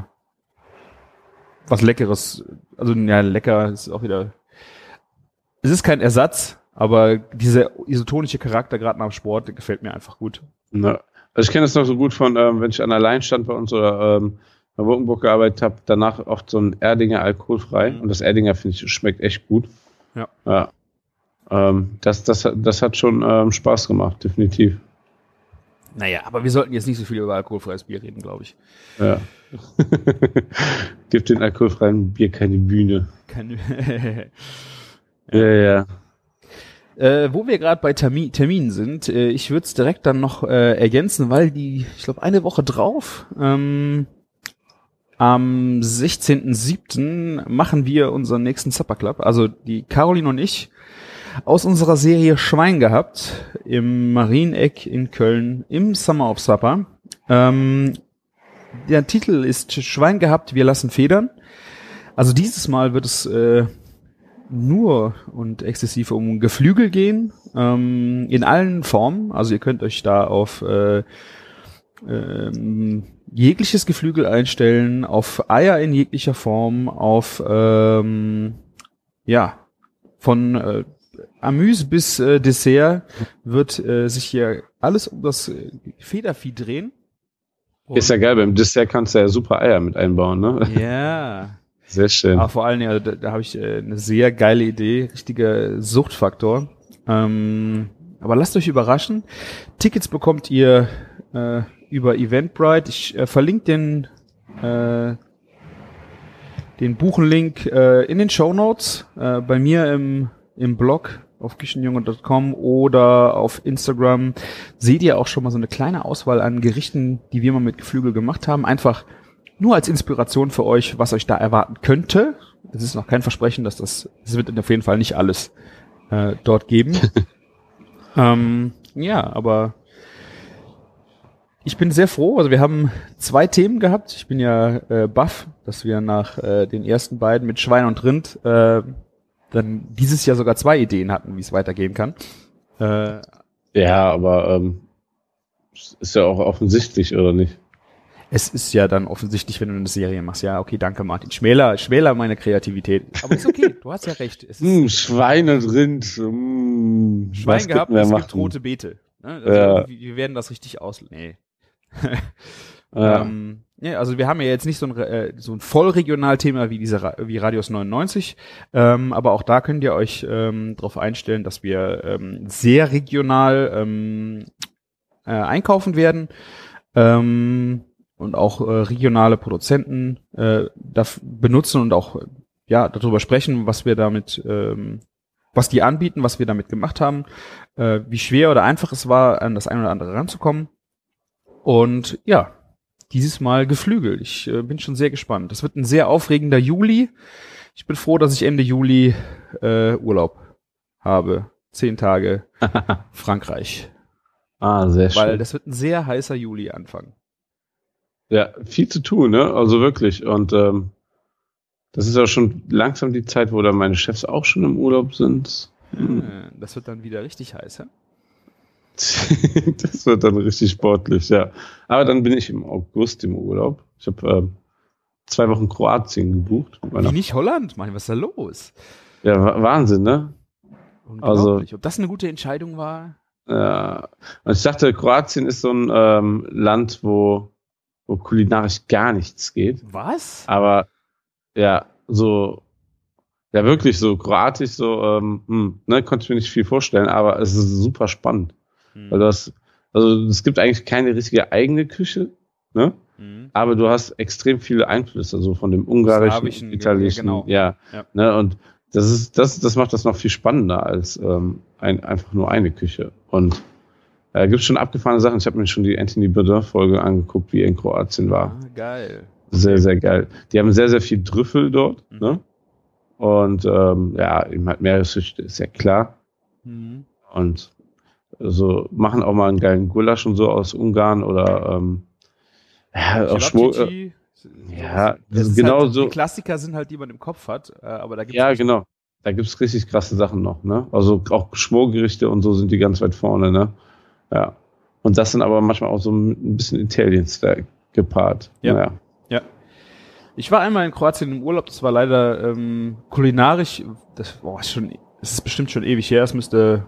was Leckeres, also ja, lecker ist auch wieder, es ist kein Ersatz, Aber dieser isotonische Charakter, gerade nach dem Sport, der gefällt mir einfach gut. Ja. Also ich kenne das noch so gut von, ähm, wenn ich an allein stand bei uns oder ähm, bei Wolkenburg gearbeitet habe, danach oft so ein Erdinger alkoholfrei. Mhm. Und das Erdinger, finde ich, schmeckt echt gut. Ja. Ja. Ähm, das, das, das hat schon ähm, Spaß gemacht, definitiv. Naja, aber wir sollten jetzt nicht so viel über alkoholfreies Bier reden, glaube ich. Ja. Gibt den alkoholfreien Bier keine Bühne. Keine. ja, ja. ja. Äh, wo wir gerade bei Termin, Terminen sind, äh, ich würde es direkt dann noch äh, ergänzen, weil die, ich glaube, eine Woche drauf, ähm, am sechzehnten siebten machen wir unseren nächsten Supper Club. Also die Caroline und ich aus unserer Serie Schwein gehabt im Marieneck in Köln im Summer of Supper. Ähm, der Titel ist Schwein gehabt, wir lassen federn. Also dieses Mal wird es äh, nur und exzessiv um Geflügel gehen, ähm, in allen Formen. Also ihr könnt euch da auf äh, ähm, jegliches Geflügel einstellen, auf Eier in jeglicher Form, auf ähm, ja von äh, Amüs bis äh, Dessert wird äh, sich hier alles um das äh, Federvieh drehen. Und ist ja geil, beim Dessert kannst du ja super Eier mit einbauen, ne? Ja. Sehr schön. Aber vor allem, ja, da, da habe ich äh, eine sehr geile Idee, richtiger Suchtfaktor. Ähm, aber lasst euch überraschen. Tickets bekommt ihr äh, über Eventbrite. Ich äh, verlinke den äh, den Buchenlink äh, in den Shownotes äh, bei mir im im Blog auf küchenjunge Punkt com oder auf Instagram. Seht ihr auch schon mal so eine kleine Auswahl an Gerichten, die wir mal mit Geflügel gemacht haben. Einfach nur als Inspiration für euch, was euch da erwarten könnte. Es ist noch kein Versprechen, dass das, es wird auf jeden Fall nicht alles äh, dort geben. ähm, ja, aber ich bin sehr froh. Also wir haben zwei Themen gehabt. Ich bin ja äh, baff, dass wir nach äh, den ersten beiden mit Schwein und Rind äh, dann dieses Jahr sogar zwei Ideen hatten, wie es weitergehen kann. Äh, ja, aber ähm, ist ja auch offensichtlich, oder nicht? Es ist ja dann offensichtlich, wenn du eine Serie machst. Ja, okay, danke Martin. Schmäler, schmäler meine Kreativität. Aber ist okay, du hast ja recht. Es ist mm, Schwein und Rind. Mm, Schwein gehabt, es machen? gibt rote Beete. Ne? Also ja. Wir werden das richtig aus... Nee. ja. ähm, ja, also wir haben ja jetzt nicht so ein, äh, so ein Vollregionalthema wie diese Ra- wie Radius neunundneunzig, ähm, aber auch da könnt ihr euch ähm, darauf einstellen, dass wir ähm, sehr regional ähm, äh, einkaufen werden. Ähm, und auch äh, regionale Produzenten äh, darf benutzen und auch äh, ja darüber sprechen, was wir damit, ähm, was die anbieten, was wir damit gemacht haben, äh, wie schwer oder einfach es war, an das eine oder andere ranzukommen. Und ja, dieses Mal Geflügel. Ich äh, bin schon sehr gespannt. Das wird ein sehr aufregender Juli. Ich bin froh, dass ich Ende Juli äh, Urlaub habe. Zehn Tage Frankreich. Ah, sehr schön. Weil das wird ein sehr heißer Juli anfangen. Ja, viel zu tun, ne? Also wirklich. Und ähm, das ist ja schon langsam die Zeit, wo dann meine Chefs auch schon im Urlaub sind. Hm. Das wird dann wieder richtig heiß, ja? Das wird dann richtig sportlich, ja. Aber dann bin ich im August im Urlaub. Ich habe ähm, zwei Wochen Kroatien gebucht. Wie nicht Holland? Mann, was ist da los? Ja, Wahnsinn, ne? Also, ob das eine gute Entscheidung war? Ja. Und ich dachte, Kroatien ist so ein ähm, Land, wo wo kulinarisch gar nichts geht. Was? Aber ja, so, ja wirklich so kroatisch, so, ähm, hm, ne, konnte ich mir nicht viel vorstellen, aber es ist super spannend. Hm. Weil du hast, also es gibt eigentlich keine richtige eigene Küche, ne? Hm. Aber du hast extrem viele Einflüsse, so von dem ungarischen, italienischen, genau. ja, ja, ne, und das ist, das, das macht das noch viel spannender als ähm, ein, einfach nur eine Küche. Und da äh, gibt es schon abgefahrene Sachen. Ich habe mir schon die Anthony Bourdain-Folge angeguckt, wie er in Kroatien war. Ah, geil. Sehr, sehr geil. Die haben sehr, sehr viel Trüffel dort. Mhm. Ne? Und ähm, ja, eben halt Meeresfrüchte, ist ja klar. Mhm. Und so machen auch mal einen geilen Gulasch und so aus Ungarn oder ähm, ja, auch Schwur. Äh, ja, genau halt, so. Die Klassiker sind halt, die man im Kopf hat, äh, aber da gibt's ja, genau. Da gibt's richtig krasse Sachen noch, ne? Also auch Schwurgerichte und so sind die ganz weit vorne, ne? Ja. Und das sind aber manchmal auch so ein bisschen Italien-Style gepaart. Ja. Naja. Ja. Ich war einmal in Kroatien im Urlaub, das war leider ähm, kulinarisch, das war schon, es ist bestimmt schon ewig her, es müsste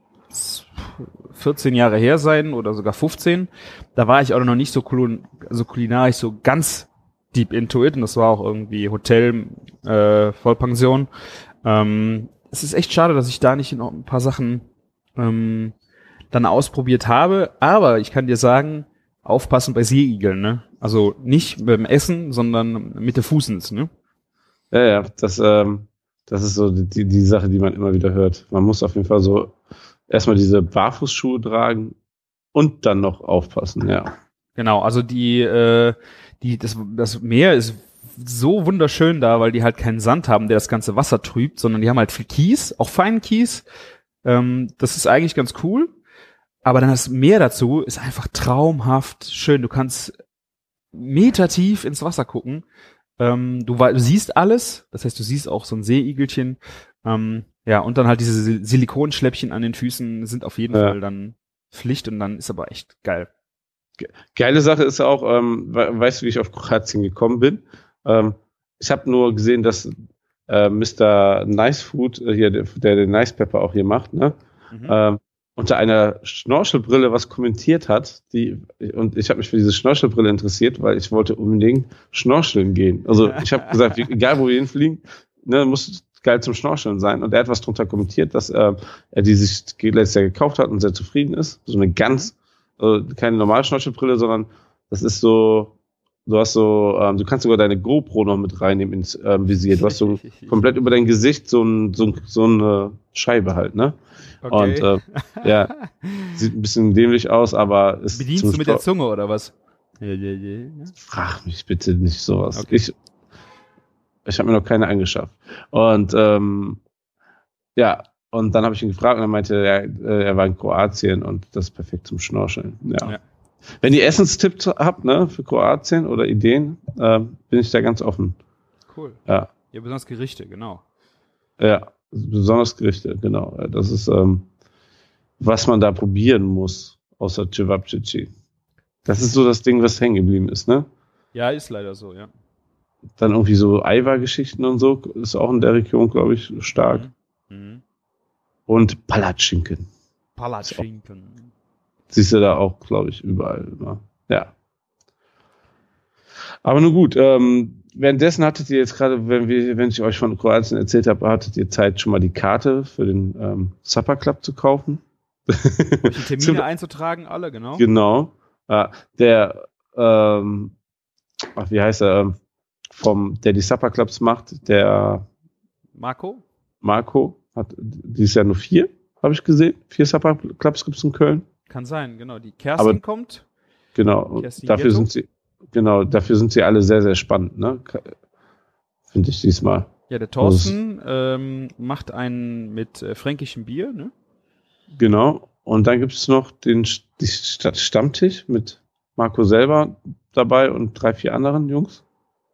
vierzehn Jahre her sein oder sogar fünfzehn. Da war ich auch noch nicht so, kulin- so kulinarisch so ganz deep into it und das war auch irgendwie Hotel, äh, Vollpension. Ähm, es ist echt schade, dass ich da nicht noch ein paar Sachen ähm, dann ausprobiert habe, aber ich kann dir sagen, aufpassen bei Seeigeln, ne? Also nicht beim Essen, sondern mit den Fußens, ne? Ja, ja, das, ähm, das ist so die, die Sache, die man immer wieder hört. Man muss auf jeden Fall so erstmal diese Barfußschuhe tragen und dann noch aufpassen, ja. Genau, also die, äh, die, das, das Meer ist so wunderschön da, weil die halt keinen Sand haben, der das ganze Wasser trübt, sondern die haben halt viel Kies, auch feinen Kies. Ähm, das ist eigentlich ganz cool. Aber dann das Meer dazu ist einfach traumhaft schön. Du kannst metertief ins Wasser gucken. Ähm, du, du siehst alles. Das heißt, du siehst auch so ein Seeigelchen. Ähm, ja, und dann halt diese Sil- Silikonschläppchen an den Füßen sind auf jeden Ja. Fall dann Pflicht und dann ist aber echt geil. Geile Sache ist auch, ähm, we- weißt du, wie ich auf Kroatien gekommen bin? Ähm, ich habe nur gesehen, dass äh, Mister Nice Food, äh, hier, der, der den Nice Pepper auch hier macht, ne? Mhm. ähm, unter einer Schnorchelbrille was kommentiert hat, die, und ich habe mich für diese Schnorchelbrille interessiert, weil ich wollte unbedingt schnorcheln gehen. Also ich habe gesagt, wie, egal wo wir hinfliegen, ne, muss geil zum Schnorcheln sein. Und er hat was drunter kommentiert, dass äh, er die sich letztes Jahr gekauft hat und sehr zufrieden ist. So eine ganz, also keine normale Schnorchelbrille, sondern das ist so, du hast so, ähm, du kannst sogar deine GoPro noch mit reinnehmen ins ähm, Visier. Du hast so komplett über dein Gesicht so, ein, so, ein, so eine Scheibe halt, ne? Okay. Und äh, ja, sieht ein bisschen dämlich aus, aber ist Bedienst zum du mit der Sto- Zunge oder was? Ja, ja, ja. Frag mich bitte nicht sowas. Okay. Ich, ich habe mir noch keine angeschafft. Und ähm, ja, und dann habe ich ihn gefragt und er meinte, er, äh, er war in Kroatien und das ist perfekt zum Schnorcheln. Ja. Ja. Wenn ihr Essenstipps habt, ne, für Kroatien oder Ideen, äh, bin ich da ganz offen. Cool. Ja, Ja, besonders Gerichte, genau. ja, besonders Gerichte, genau. Das ist, ähm, was man da probieren muss, außer Cevapcici. Das ist so das Ding, was hängen geblieben ist, ne? Ja, ist leider so, ja. Dann irgendwie so Eiwa-Geschichten und so, ist auch in der Region, glaube ich, stark. Mhm. Mhm. Und Palatschinken. Palatschinken. Siehst du da auch, glaube ich, überall immer. Ja. Aber nun gut, ähm, währenddessen hattet ihr jetzt gerade, wenn wir, wenn ich euch von Kroatien erzählt habe, hattet ihr Zeit, schon mal die Karte für den ähm, Supper Club zu kaufen. Welche Termine einzutragen, alle, genau. Genau. Ja, der, ähm, ach, wie heißt er, ähm, vom, der die Supper Clubs macht, der Marco? Marco, hat dieses Jahr nur vier, habe ich gesehen. Vier Supper Clubs gibt es in Köln. Kann sein, genau. Die Kerstin Aber- kommt. Genau. Und Kerstin dafür Jetto? sind sie, genau, dafür sind sie alle sehr, sehr spannend, ne? Finde ich diesmal. Ja, der Thorsten ähm, macht einen mit äh, fränkischem Bier, ne? Genau. Und dann gibt es noch den die Stadt Stammtisch mit Marco selber dabei und drei, vier anderen Jungs.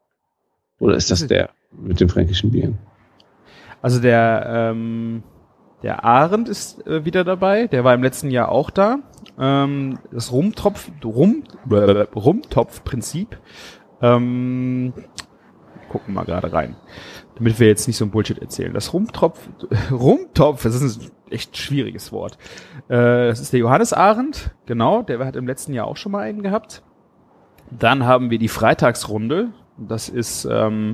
Oder ist das der mit dem fränkischen Bier? Also der, ähm, der Arend ist äh, wieder dabei, der war im letzten Jahr auch da. Ähm, das Rumtopf, Rum, äh, Rumtopf-Prinzip. Ähm, gucken mal gerade rein, damit wir jetzt nicht so ein Bullshit erzählen. Das Rumtopf, Rumtopf, das ist ein echt schwieriges Wort. Äh, das ist der Johannes Arend, genau, der hat im letzten Jahr auch schon mal einen gehabt. Dann haben wir die Freitagsrunde. Das ist ähm,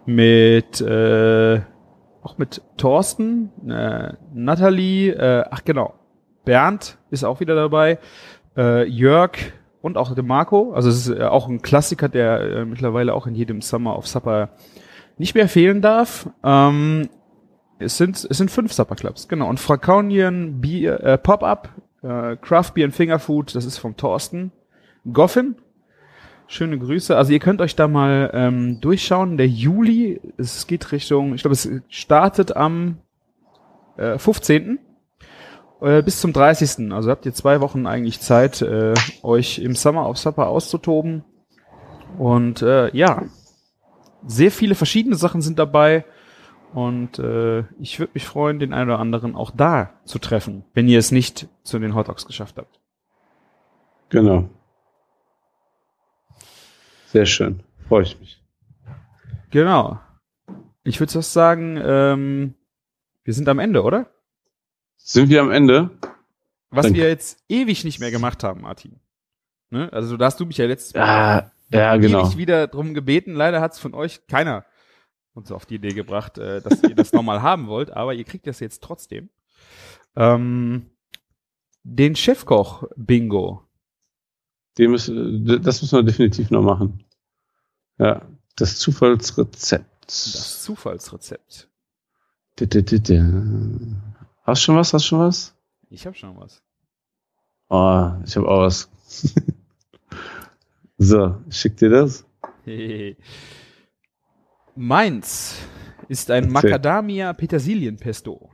mit äh, auch mit Thorsten, äh, Nathalie, äh, ach genau, Bernd ist auch wieder dabei, äh, Jörg und auch der Marco. Also es ist äh, auch ein Klassiker, der äh, mittlerweile auch in jedem Summer of Supper nicht mehr fehlen darf. Ähm, es sind es sind fünf Supper Clubs, genau. Und Franconian Bier, äh, Pop-Up, äh, Craft Beer and Fingerfood, das ist vom Thorsten. Goffin, schöne Grüße. Also ihr könnt euch da mal ähm, durchschauen. Der Juli, es geht Richtung, ich glaube, es startet am äh, fünfzehnten Äh, bis zum dreißigsten Also habt ihr zwei Wochen eigentlich Zeit, äh, euch im Summer of Supper auszutoben. Und äh, ja, sehr viele verschiedene Sachen sind dabei. Und äh, ich würde mich freuen, den einen oder anderen auch da zu treffen, wenn ihr es nicht zu den Hot Dogs geschafft habt. Genau. Sehr schön. Freue ich mich. Genau. Ich würde fast sagen, ähm, wir sind am Ende, oder? Sind wir am Ende? Was Dann- wir jetzt ewig nicht mehr gemacht haben, Martin. Ne? Also da hast du mich ja letztes Mal Ja, ja, genau. ewig wieder drum gebeten. Leider hat es von euch keiner uns auf die Idee gebracht, äh, dass ihr das nochmal haben wollt, aber ihr kriegt das jetzt trotzdem. Ähm, den Chefkoch-Bingo. Dem ist, äh, das müssen wir definitiv noch machen. Ja, das Zufallsrezept. Das Zufallsrezept. D- d- d- d- Hast du schon was? Hast du schon was? Ich habe schon was. Oh, ich habe auch was. So, ich schick dir das. Meins ist ein Macadamia-Petersilien-Pesto.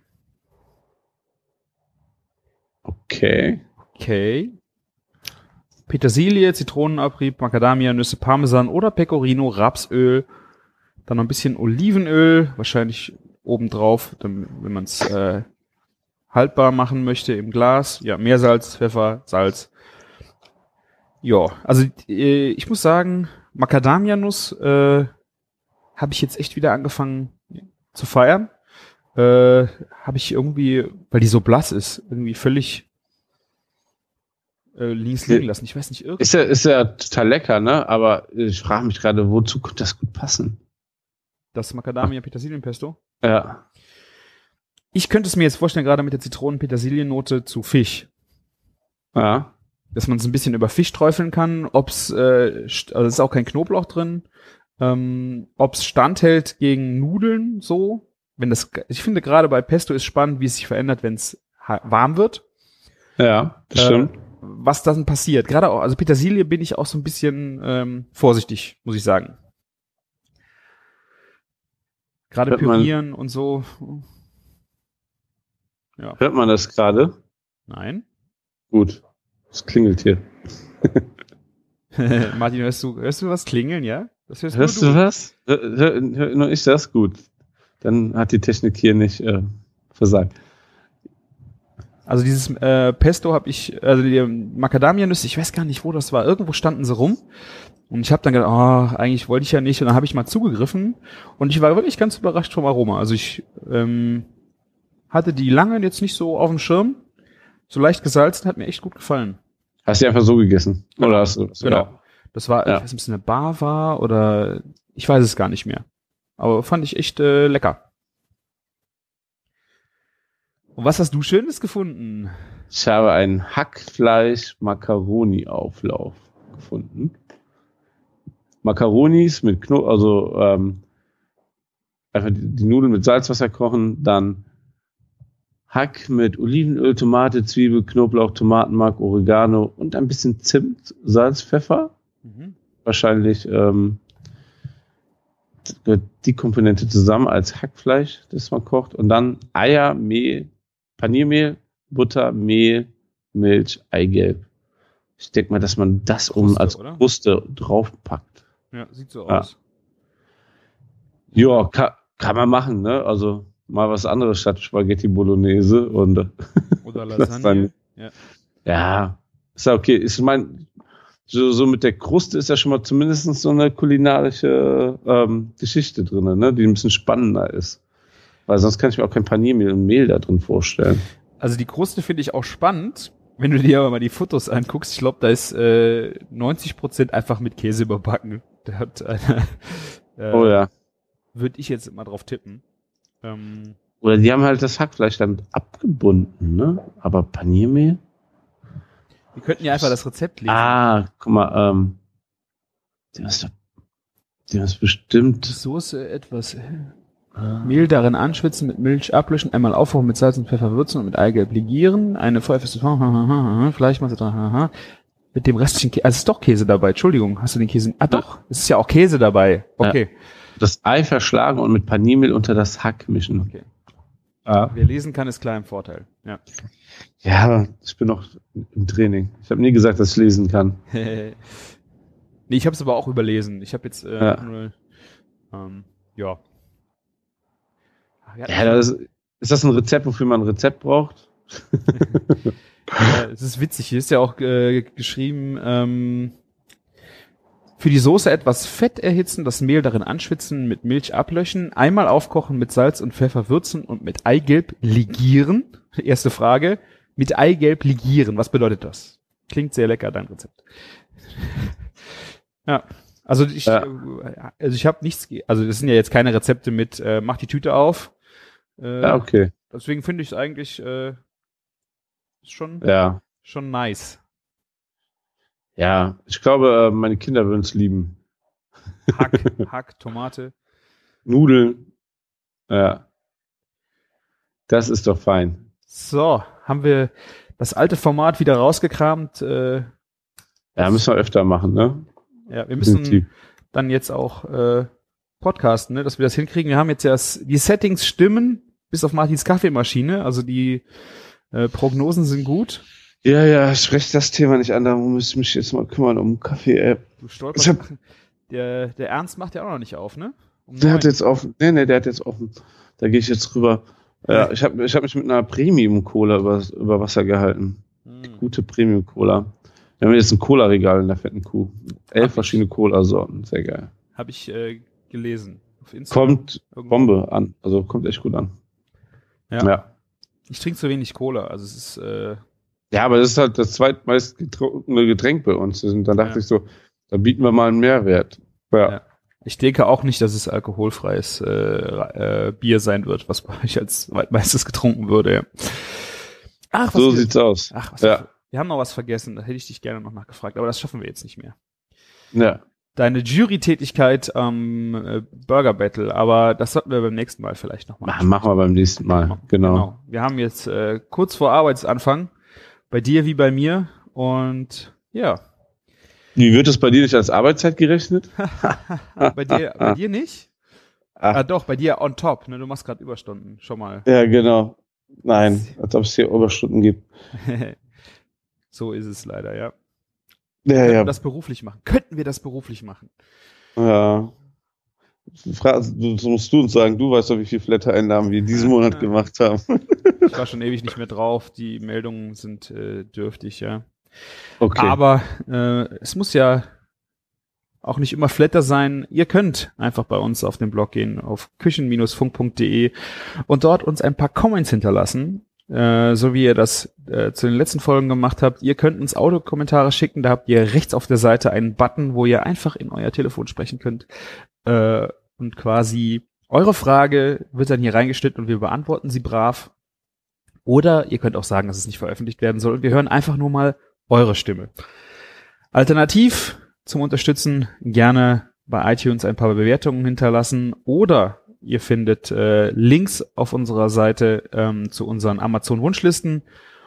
Okay. Okay. Petersilie, Zitronenabrieb, Macadamia, Nüsse, Parmesan oder Pecorino, Rapsöl, dann noch ein bisschen Olivenöl, wahrscheinlich obendrauf, dann, wenn man es äh, haltbar machen möchte im Glas. Ja, Meersalz, Pfeffer, Salz. Ja, also äh, ich muss sagen, Macadamia-Nuss äh, habe ich jetzt echt wieder angefangen zu feiern. Äh, habe ich irgendwie, weil die so blass ist, irgendwie völlig äh, links liegen lassen. Ich weiß nicht, irgendwie. Ist ja, ist ja total lecker, ne? Aber ich frage mich gerade, wozu könnte das gut passen? Das Macadamia-Petersilien-Pesto. Ja. Ich könnte es mir jetzt vorstellen, gerade mit der Zitronen-Petersilien-Note zu Fisch. Ja. Dass man es ein bisschen über Fisch träufeln kann, ob's, äh, st- also es ist auch kein Knoblauch drin, ähm, ob's standhält gegen Nudeln so. Wenn das, ich finde gerade bei Pesto ist spannend, wie es sich verändert, wenn es ha- warm wird. Ja, das Äh, stimmt. Was dann passiert. Gerade auch, also Petersilie bin ich auch so ein bisschen ähm, vorsichtig, muss ich sagen. Gerade Hört man- pürieren und so. Ja. Hört man das gerade? Nein. Gut. Es klingelt hier. Martin, hörst du, hörst du was klingeln, ja? Das hörst, Hörst nur du was? Hör, hör, hör nur ich das? Gut. Dann hat die Technik hier nicht äh, versagt. Also dieses äh, Pesto habe ich, also die Macadamia-Nüsse, ich weiß gar nicht, wo das war. Irgendwo standen sie rum. Und ich habe dann gedacht, oh, eigentlich wollte ich ja nicht. Und dann habe ich mal zugegriffen. Und ich war wirklich ganz überrascht vom Aroma. Also ich ähm, hatte die lange jetzt nicht so auf dem Schirm. So leicht gesalzen, hat mir echt gut gefallen. Hast du die einfach so gegessen? Oder hast du, Genau. Ja. Das war, Ja. ich weiß nicht, ob es eine Bar war oder ich weiß es gar nicht mehr. Aber fand ich echt äh, lecker. Und was hast du Schönes gefunden? Ich habe einen Hackfleisch-Macaroni-Auflauf gefunden. Macaronis mit Kno also ähm, einfach die, die Nudeln mit Salzwasser kochen, dann Hack mit Olivenöl, Tomate, Zwiebel, Knoblauch, Tomatenmark, Oregano und ein bisschen Zimt, Salz, Pfeffer. Mhm. Wahrscheinlich ähm, gehört die Komponente zusammen als Hackfleisch, das man kocht. Und dann Eier, Mehl, Paniermehl, Butter, Mehl, Milch, Eigelb. Ich denke mal, dass man das um Kruste, als oder? Kruste draufpackt. Ja, sieht so Ja. aus. Ja, kann, kann man machen, ne? Also mal was anderes statt Spaghetti Bolognese und äh, Oder Das Lasagne. Ja. ja, ist ja okay. Ich meine, so, so mit der Kruste ist ja schon mal zumindest so eine kulinarische ähm, Geschichte drin, ne? Die ein bisschen spannender ist. Weil sonst kann ich mir auch kein Paniermehl und Mehl da drin vorstellen. Also die Kruste finde ich auch spannend. Wenn du dir aber mal die Fotos anguckst, ich glaube, da ist äh, neunzig Prozent einfach mit Käse überbacken. Da hat einer, äh, Oh ja. würde ich jetzt mal drauf tippen. Ähm, Oder die haben halt das Hackfleisch dann abgebunden, ne? Aber Paniermehl? wir könnten ja einfach das Rezept lesen. Ah, guck mal, ähm, die hast, die hast bestimmt. Soße etwas äh, Mehl darin anschwitzen, mit Milch ablöschen, einmal aufkochen, mit Salz und Pfeffer würzen und mit Eigelb legieren, eine feuerfeste Fleischmasse dran, mit dem restlichen Käse, also es ist doch Käse dabei, Entschuldigung, hast du den Käse, ah doch, es ist ja auch Käse dabei, okay. Das Ei verschlagen und mit Paniermehl unter das Hack mischen. Okay. Ah. Wer lesen kann, ist klar im Vorteil, ja. Ja, ich bin noch im Training. Ich habe nie gesagt, dass ich lesen kann. Nee, ich habe es aber auch überlesen, ich habe jetzt, äh, Ja. nur, ähm, ja. Ach, ja, Ja, das, ist das ein Rezept, wofür man ein Rezept braucht? Ja, es ist witzig, hier ist ja auch äh, geschrieben, ähm, Für die Soße etwas Fett erhitzen, das Mehl darin anschwitzen, mit Milch ablöschen, einmal aufkochen, mit Salz und Pfeffer würzen und mit Eigelb ligieren. Erste Frage. Mit Eigelb ligieren, was bedeutet das? Klingt sehr lecker, dein Rezept. Ja, also ich, Ja. also ich habe nichts, ge- also das sind ja jetzt keine Rezepte mit, äh, mach die Tüte auf. Äh, Ja, okay. Deswegen finde ich es eigentlich äh, schon, Ja. schon nice. Ja, ich glaube, äh, meine Kinder würden es lieben. Hack, Hack, Tomate. Nudeln. Ja. Das ist doch fein. So, haben wir das alte Format wieder rausgekramt. Äh, Ja, müssen wir öfter machen, ne? ja, wir müssen Definitiv. dann jetzt auch äh, podcasten, ne, dass wir das hinkriegen. Wir haben jetzt ja das, die Settings stimmen, bis auf Martins Kaffeemaschine. Also die äh, Prognosen sind gut. Ja, ja, sprecht das Thema nicht an, da muss ich mich jetzt mal kümmern um Kaffee-App. Du stolperst. Ich hab- Der, der Ernst macht ja auch noch nicht auf, ne? Um Der neun. hat jetzt offen. Nee, nee, der hat jetzt offen. Da gehe ich jetzt rüber. Ja, ich habe ich hab mich mit einer Premium-Cola über, über Wasser gehalten. Hm. Gute Premium-Cola. Wir haben jetzt ein Cola-Regal in der fetten Kuh. Elf verschiedene Cola-Sorten. Sehr geil. Habe ich äh, gelesen. Auf Instagram. Kommt Irgendwo. Bombe an. Also kommt echt gut an. Ja. Ja. Ich trinke zu wenig Cola. Also es ist äh, Ja, aber das ist halt das zweitmeist getrunkene Getränk bei uns. Und dann dachte Ja. ich so, da bieten wir mal einen Mehrwert. Ja. Ja. Ich denke auch nicht, dass es alkoholfreies äh, äh, Bier sein wird, was bei euch als zweitmeistes getrunken würde. Ja. Ach, was So wir, sieht's aus. ach, was Ja. wir, wir haben noch was vergessen. Da hätte ich dich gerne noch nachgefragt, aber das schaffen wir jetzt nicht mehr. Ja. Deine Jury-Tätigkeit am äh, Burger Battle, aber das sollten wir beim nächsten Mal vielleicht noch Ma- machen. Machen wir beim nächsten Mal. Genau. Wir haben jetzt äh, kurz vor Arbeitsanfang, bei dir wie bei mir, und ja, Wie wird es bei dir nicht als Arbeitszeit gerechnet? bei dir, bei dir nicht? Ach. Ah, doch, bei dir on top, ne? Du machst gerade Überstunden, schon mal. Ja, genau. Nein, als ob es hier Überstunden gibt. So ist es leider, ja. Ja, Könnten ja. wir das beruflich machen? Könnten wir das beruflich machen? ja. Fra- So musst du uns sagen, du weißt doch, wie viel Flatter-Einnahmen wir diesen Monat gemacht haben. Ich war schon ewig nicht mehr drauf. Die Meldungen sind äh, dürftig, ja. Okay. Aber äh, es muss ja auch nicht immer Flatter sein. Ihr könnt einfach bei uns auf den Blog gehen, auf küchen Bindestrich funk punkt de und dort uns ein paar Comments hinterlassen, äh, so wie ihr das äh, zu den letzten Folgen gemacht habt. Ihr könnt uns Audiokommentare schicken, da habt ihr rechts auf der Seite einen Button, wo ihr einfach in euer Telefon sprechen könnt, äh, und quasi eure Frage wird dann hier reingeschnitten und wir beantworten sie brav. Oder ihr könnt auch sagen, dass es nicht veröffentlicht werden soll und wir hören einfach nur mal eure Stimme. Alternativ zum Unterstützen gerne bei iTunes ein paar Bewertungen hinterlassen oder ihr findet äh, Links auf unserer Seite ähm, zu unseren Amazon-Wunschlisten,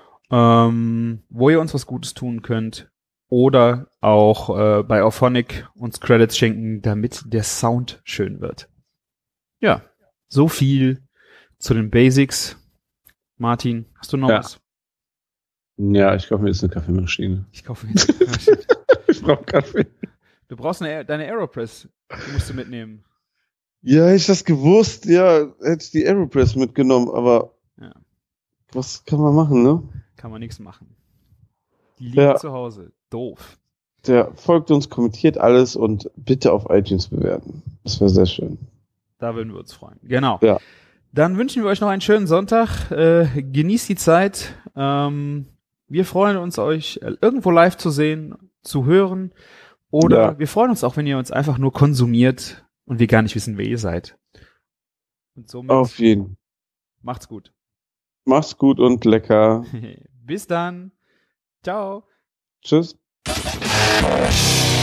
ähm, wo ihr uns was Gutes tun könnt, oder auch äh, bei Auphonic uns Credits schenken, damit der Sound schön wird. Ja, so viel zu den Basics. Martin, hast du noch Ja. was? Ja, ich kaufe mir jetzt eine Kaffeemaschine. Ich kaufe jetzt. Ich brauche Kaffee. Du brauchst eine, deine Aeropress. Die musst du mitnehmen. Ja, hätte ich das gewusst, ja, hätte ich die Aeropress mitgenommen, aber Ja. was kann man machen, ne? Kann man nichts machen. Die liegt Ja. zu Hause. Doof. Der folgt uns, kommentiert alles und bitte auf iTunes bewerten. Das wäre sehr schön. Da würden wir uns freuen. Genau. Ja. Dann wünschen wir euch noch einen schönen Sonntag. Äh, genießt die Zeit. Ähm, wir freuen uns, euch irgendwo live zu sehen, zu hören. Oder Ja. wir freuen uns auch, wenn ihr uns einfach nur konsumiert und wir gar nicht wissen, wer ihr seid. Und somit Auf jeden. macht's gut. Mach's gut und lecker. Bis dann. Ciao. Tschüss.